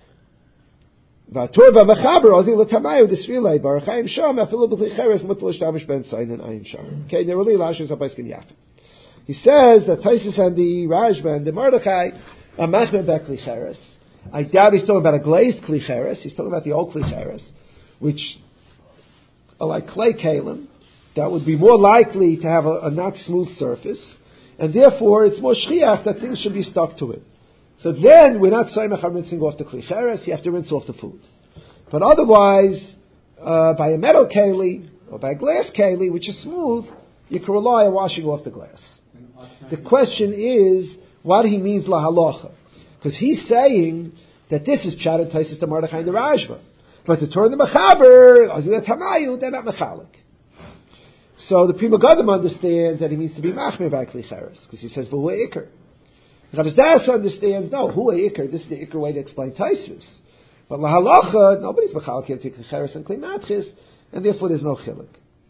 [SPEAKER 1] V'atur v'mechaber ozi l'tamayu d'svilei barachayim sham afilu b'klicheres mutal ishtamish ben sayin and ayin sham. Okay, they're really lashos apaiskin yachid. He says that Taisus and the Rajba and the Mordechai are machmer b'klicheres. I doubt he's talking about a glazed klicheres. He's talking about the old klicheres, which are like clay kalim, that would be more likely to have a not smooth surface, and therefore it's more shchiach that things should be stuck to it. So then we're not saying rinsing off the klicheres, you have to rinse off the food. But otherwise, by a metal keli or by a glass keli, which is smooth, you can rely on washing off the glass. The question is, what he means la halacha. Because he's saying that this is pshat and Taisus to Mordechai and the Rajba. But to turn the mechaber, tamayu, they're not mechalik. So the Pri Megadim understands that he means to be machmir by klicheres, because he says v'hu ikr. Chavos Das understands, no, hu ikr, this is the ikr way to explain Taisus. But la halacha, nobody's mechalik here to klicheres and klimatchis, and therefore there's no chilik.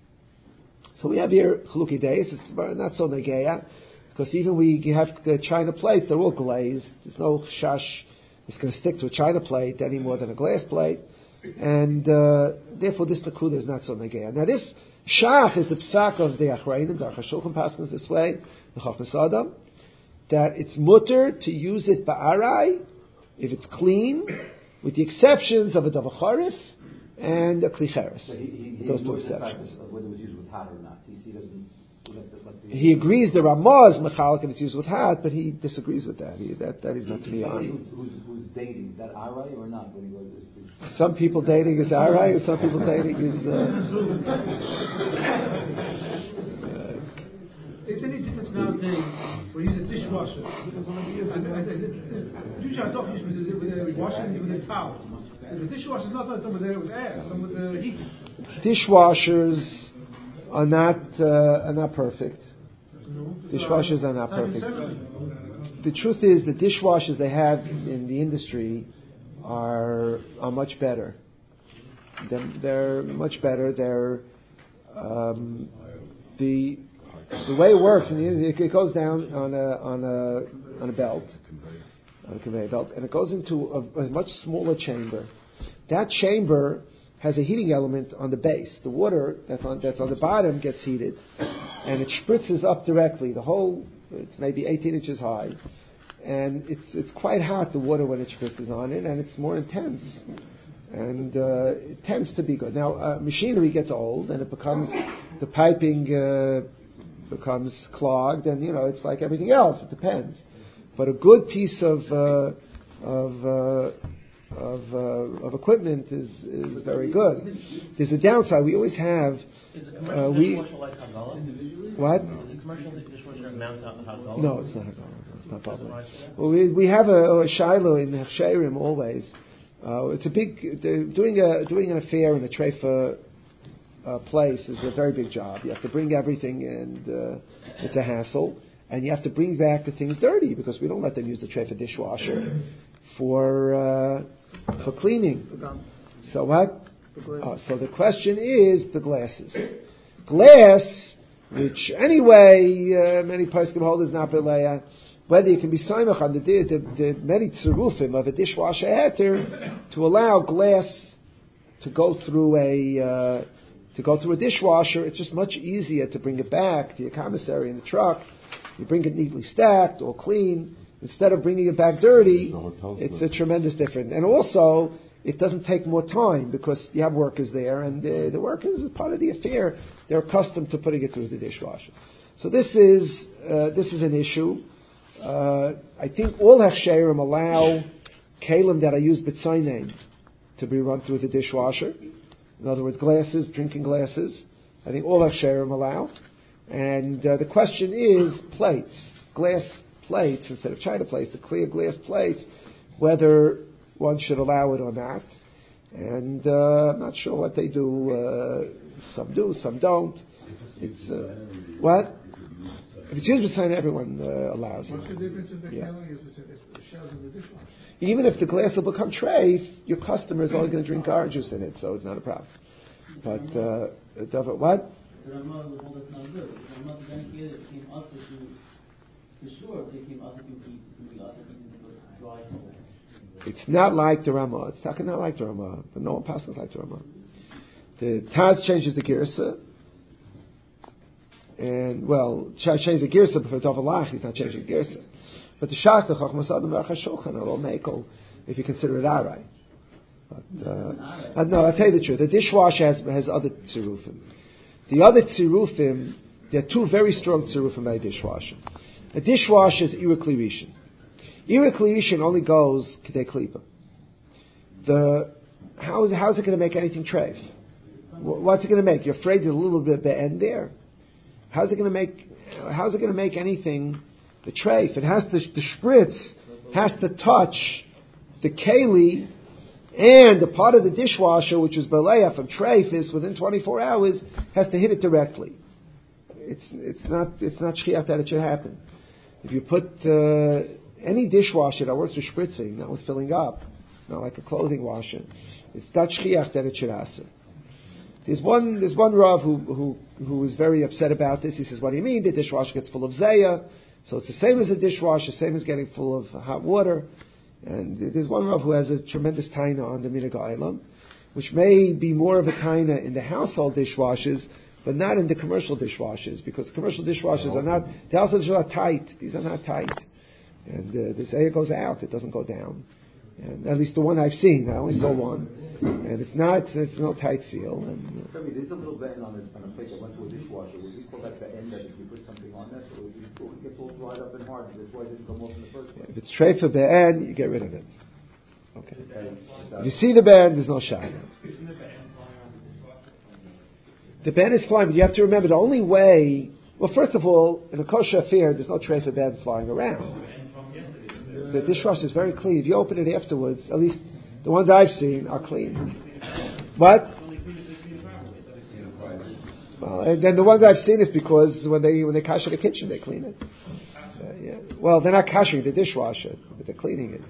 [SPEAKER 1] So we have here chaluki deis, it's not so negeya, because even we have the china plates, they're all glazed. There's no shash that's going to stick to a china plate any more than a glass plate, and therefore this nakuda is not so negeya. Now this shach is the psak of the Achreinim, the Aruch HaShulchan passes this way, the Chachmas Adam, that it's mutter to use it ba'arai if it's clean, with the exceptions of a davacharif and a klicheres.
[SPEAKER 3] So
[SPEAKER 1] those two exceptions.
[SPEAKER 3] Whether it was used with hot or not. He doesn't.
[SPEAKER 1] He agrees the Ramah is mechalik if it's used with hot, but he disagrees with that. That is not to be on.
[SPEAKER 3] Who's dating? Is that arai or not? When he goes,
[SPEAKER 1] some people dating is arai, and some people dating is.
[SPEAKER 2] Is there any difference nowadays when you use a dishwasher? Usually I don't use it with a washing with a towel. The dishwasher is not done with air, some with the heat.
[SPEAKER 1] Dishwashers are not perfect. Dishwashers are not perfect. The truth is, the dishwashers they have in the industry are much better. They're much better. They're the way it works, and it goes down on a belt, on a conveyor belt, and it goes into a much smaller chamber. That chamber has a heating element on the base. The water that's on the bottom gets heated, and it spritzes up directly. It's maybe 18 inches high, and it's quite hot, the water, when it spritzes on it, and it's more intense. And it tends to be good. Now, machinery gets old, and the piping becomes clogged, and it's like everything else. It depends. But a good piece of equipment is very good. There's a downside. We always have.
[SPEAKER 6] Is a commercial dishwasher like Hagala?
[SPEAKER 1] What?
[SPEAKER 6] Is a commercial dishwasher mount on Hagala?
[SPEAKER 1] No, it's not Hagala. It's not popular. Well, we have a shiloh in Hechsherim always. It's a big. Doing an affair in a treifa place is a very big job. You have to bring everything, and it's a hassle. And you have to bring back the things dirty, because we don't let them use the treifa dishwasher for cleaning. So what? So the question is the glasses. Glass, which anyway, many poskim hold is not beleya, whether you can be saimach on the many tzirufim of a dishwasher heter to allow glass to go through a dishwasher. It's just much easier to bring it back to your commissary in the truck. You bring it neatly stacked, all clean. Instead of bringing it back dirty, it's a tremendous difference. And also, it doesn't take more time because you have workers there, and the workers is part of the affair. They're accustomed to putting it through the dishwasher. So this is an issue. I think all hechsherim allow kalim that are used b'tzaynein to be run through the dishwasher. In other words, glasses, drinking glasses. I think all hechsherim allow. And the question is plates, glass plates instead of china plates, the clear glass plates, whether one should allow it or not. And I'm not sure what they do. Some do, some don't. It's what? If it's used beside everyone allows it.
[SPEAKER 8] What's the difference if the killing is shells in the dishwasher?
[SPEAKER 1] Even if the glass will become treif, your customer is only going to drink orange juice in it, so it's not a problem. But what?
[SPEAKER 9] The Ramah was all that's not good. The Ramah dedicated it became also for sure it became also complete. It's going to be also in the dry hole.
[SPEAKER 1] It's not like the Ramah. It's not like the Ramah. But no one passes like the Ramah. The Taz changes the Girsa. And, well, changes the Girsa, but for Dovalach, he's not changing the Girsa. But the Shach, the Chachmas Adam, the Shulchan are all Mekel, if you consider it Arai. But, no, I'll tell you the truth. The dishwasher has other tzirufim. The other tzirufim, there are two very strong tzirufim by a dishwasher. A dishwasher is Ira Klirishin. Ira Klirishin only goes K'dei Klipa. How is it going to make anything treif? What's it going to make? You're afraid there's a little bit of be'en there? How's it going to make anything the treif? It has to, the spritz has to touch the keli, and the part of the dishwasher, which is beleya from treif, is within 24 hours, has to hit it directly. It's not shchiach that it should happen. If you put any dishwasher that works with spritzing, not with filling up, not like a clothing washer, it's not shchiach that it should happen. There's one Rav who is very upset about this. He says, what do you mean? The dishwasher gets full of zayah, so it's the same as a dishwasher, same as getting full of hot water. And there's one Rav who has a tremendous taina on the Minhag Olam, which may be more of a taina in the household dishwashers, but not in the commercial dishwashers, because the commercial dishwashers are not, the household dishwashers are tight. These are not tight. And the zayah goes out, it doesn't go down. And at least the one I've seen, I only saw one. And it's no tight seal.
[SPEAKER 3] Tell me, there's a little bend on a plate that went to a dishwasher. Would we call that the end that if you put something on that, so it gets all dried up and hard? That's why it didn't come off in the first place.
[SPEAKER 1] If it's tray for be'en, you get rid of it. Okay. If you see the be'en, there's no shot. The be'en is flying, but you have to remember the only way, well, first of all, in a kosher affair, there's no tray for be'en flying around. The dishwasher is very clean. If you open it afterwards, at least the ones I've seen are clean. But well, and then the ones I've seen is because when they kasher the kitchen, they clean it. Yeah. Well, they're not kashering the dishwasher, but they're cleaning it.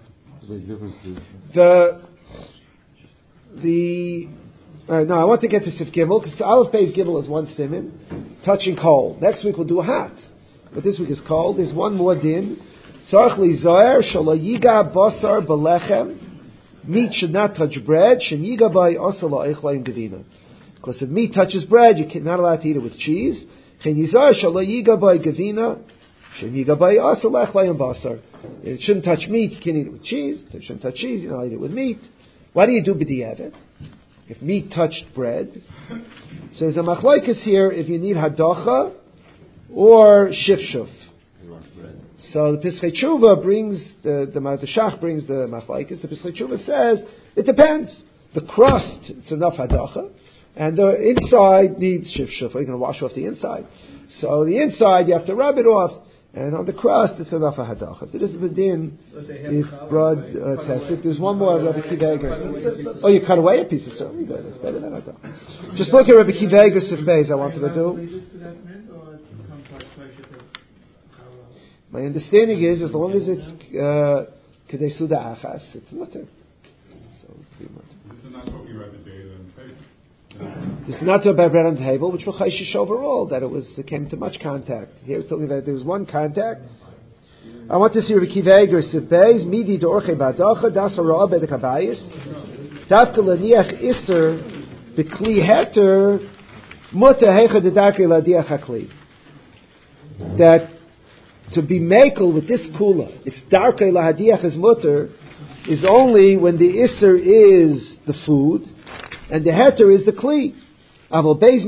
[SPEAKER 1] No, I want to get to Sif Gimel because Aleph Beis Gimel is one siman, touching cold. Next week we'll do hot, but this week is cold. There's one more din. Tzarich lizoyer shelo yiga basar belechem. Meat should not touch bread. Shem yiga bay asa la'eichlaim gevina. Because if meat touches bread, you're not allowed to eat it with cheese. Chen yizoyer shelo yiga bay gevina. Shem yiga bay asa la'eichlaim basar. It shouldn't touch meat. You can't eat it with cheese. It shouldn't touch cheese. You don't eat it with meat. What do you do b'di'evet? If meat touched bread, so there's a machlokes here. If you need hadacha or shifshuf. So the Pischei Tshuva brings the Shach brings the machlokes. The Pischei Tshuva says it depends. The crust, it's enough hadacha, and the inside needs shifshuf. Are you going to wash off the inside? So the inside you have to rub it off, and on the crust it's enough hadacha. So this is the din. If blood test. If there's one more Rabbi Akiva Eiger. Oh, you cut away a piece. It's certainly good. It's better than hadacha. Just look at Rabbi Akiva Eiger Sif Beis. I wanted to do. My understanding is, as long as it's Kedei Suda Achas, it's mutter. So it's mutter.
[SPEAKER 4] This is not talking about the day of the
[SPEAKER 1] This is not to about bread on the table, which will chayshish overall, that it came to much contact. Here it's telling me that there was one contact. I want to see Rabbi Kiva Eiger Sibbeis, Midi Dorche Badacha, Das Hara Bedek Habayis, Davka Laniach Isser, Bekli Heter, Muta Hecha Dedarke Ladiach HaKli. That to be makel with this kula, it's Darke Lahadiach is mutter, is only when the Isser is the food, and the Heter is the Kli. But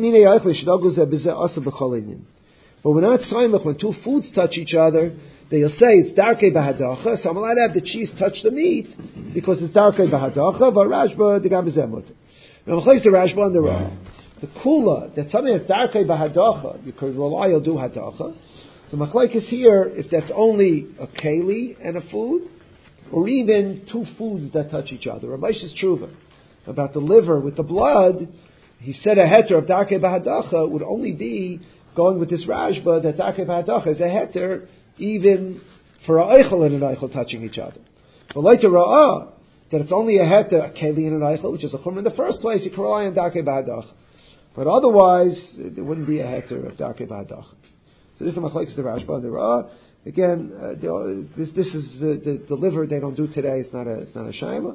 [SPEAKER 1] we're not saying when two foods touch each other, they'll say it's darkei bahadacha, so I'm allowed to have the cheese touch the meat because it's darkei bahadacha, but Rashba, the Gambazemut. Now, the Rashba and the Ra. The kula, that something that's darkei bahadacha, you could rely on do hadacha. So Machlaik is here, if that's only a keli and a food, or even two foods that touch each other. Ramesh's Tshuva, about the liver with the blood, he said a heter of darkei bahadacha would only be going with this Rashba, that darkei bahadacha is a heter even for a eichel and an eichel touching each other. But later ra'ah, that it's only a heter, a keli and an eichel, which is a chum in the first place, you can rely on darkei bahadacha. But otherwise, there wouldn't be a heter of darkei bahadacha. So this is the machlekes the Rashba and the Ra'ah. Again, this is the liver they don't do today. It's not a shaila,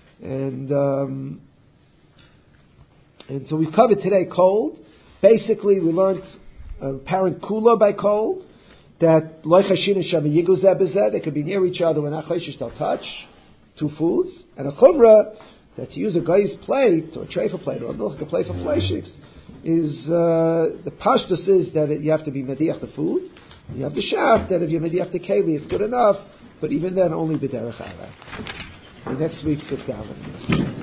[SPEAKER 1] and so we've covered today cold. Basically, we learned apparent kula by cold, that loichashin and shamayiguzeh bezeh, they could be near each other when achleishish they'll touch two foods, and a chumrah that to use a guy's plate or a treifa plate or a milchika plate for fleishiks is the pashtus is that you have to be mediach the food. You have the shaft that if you're mediach the keli, it's good enough, but even then only b'derech hara. The next week's sit down.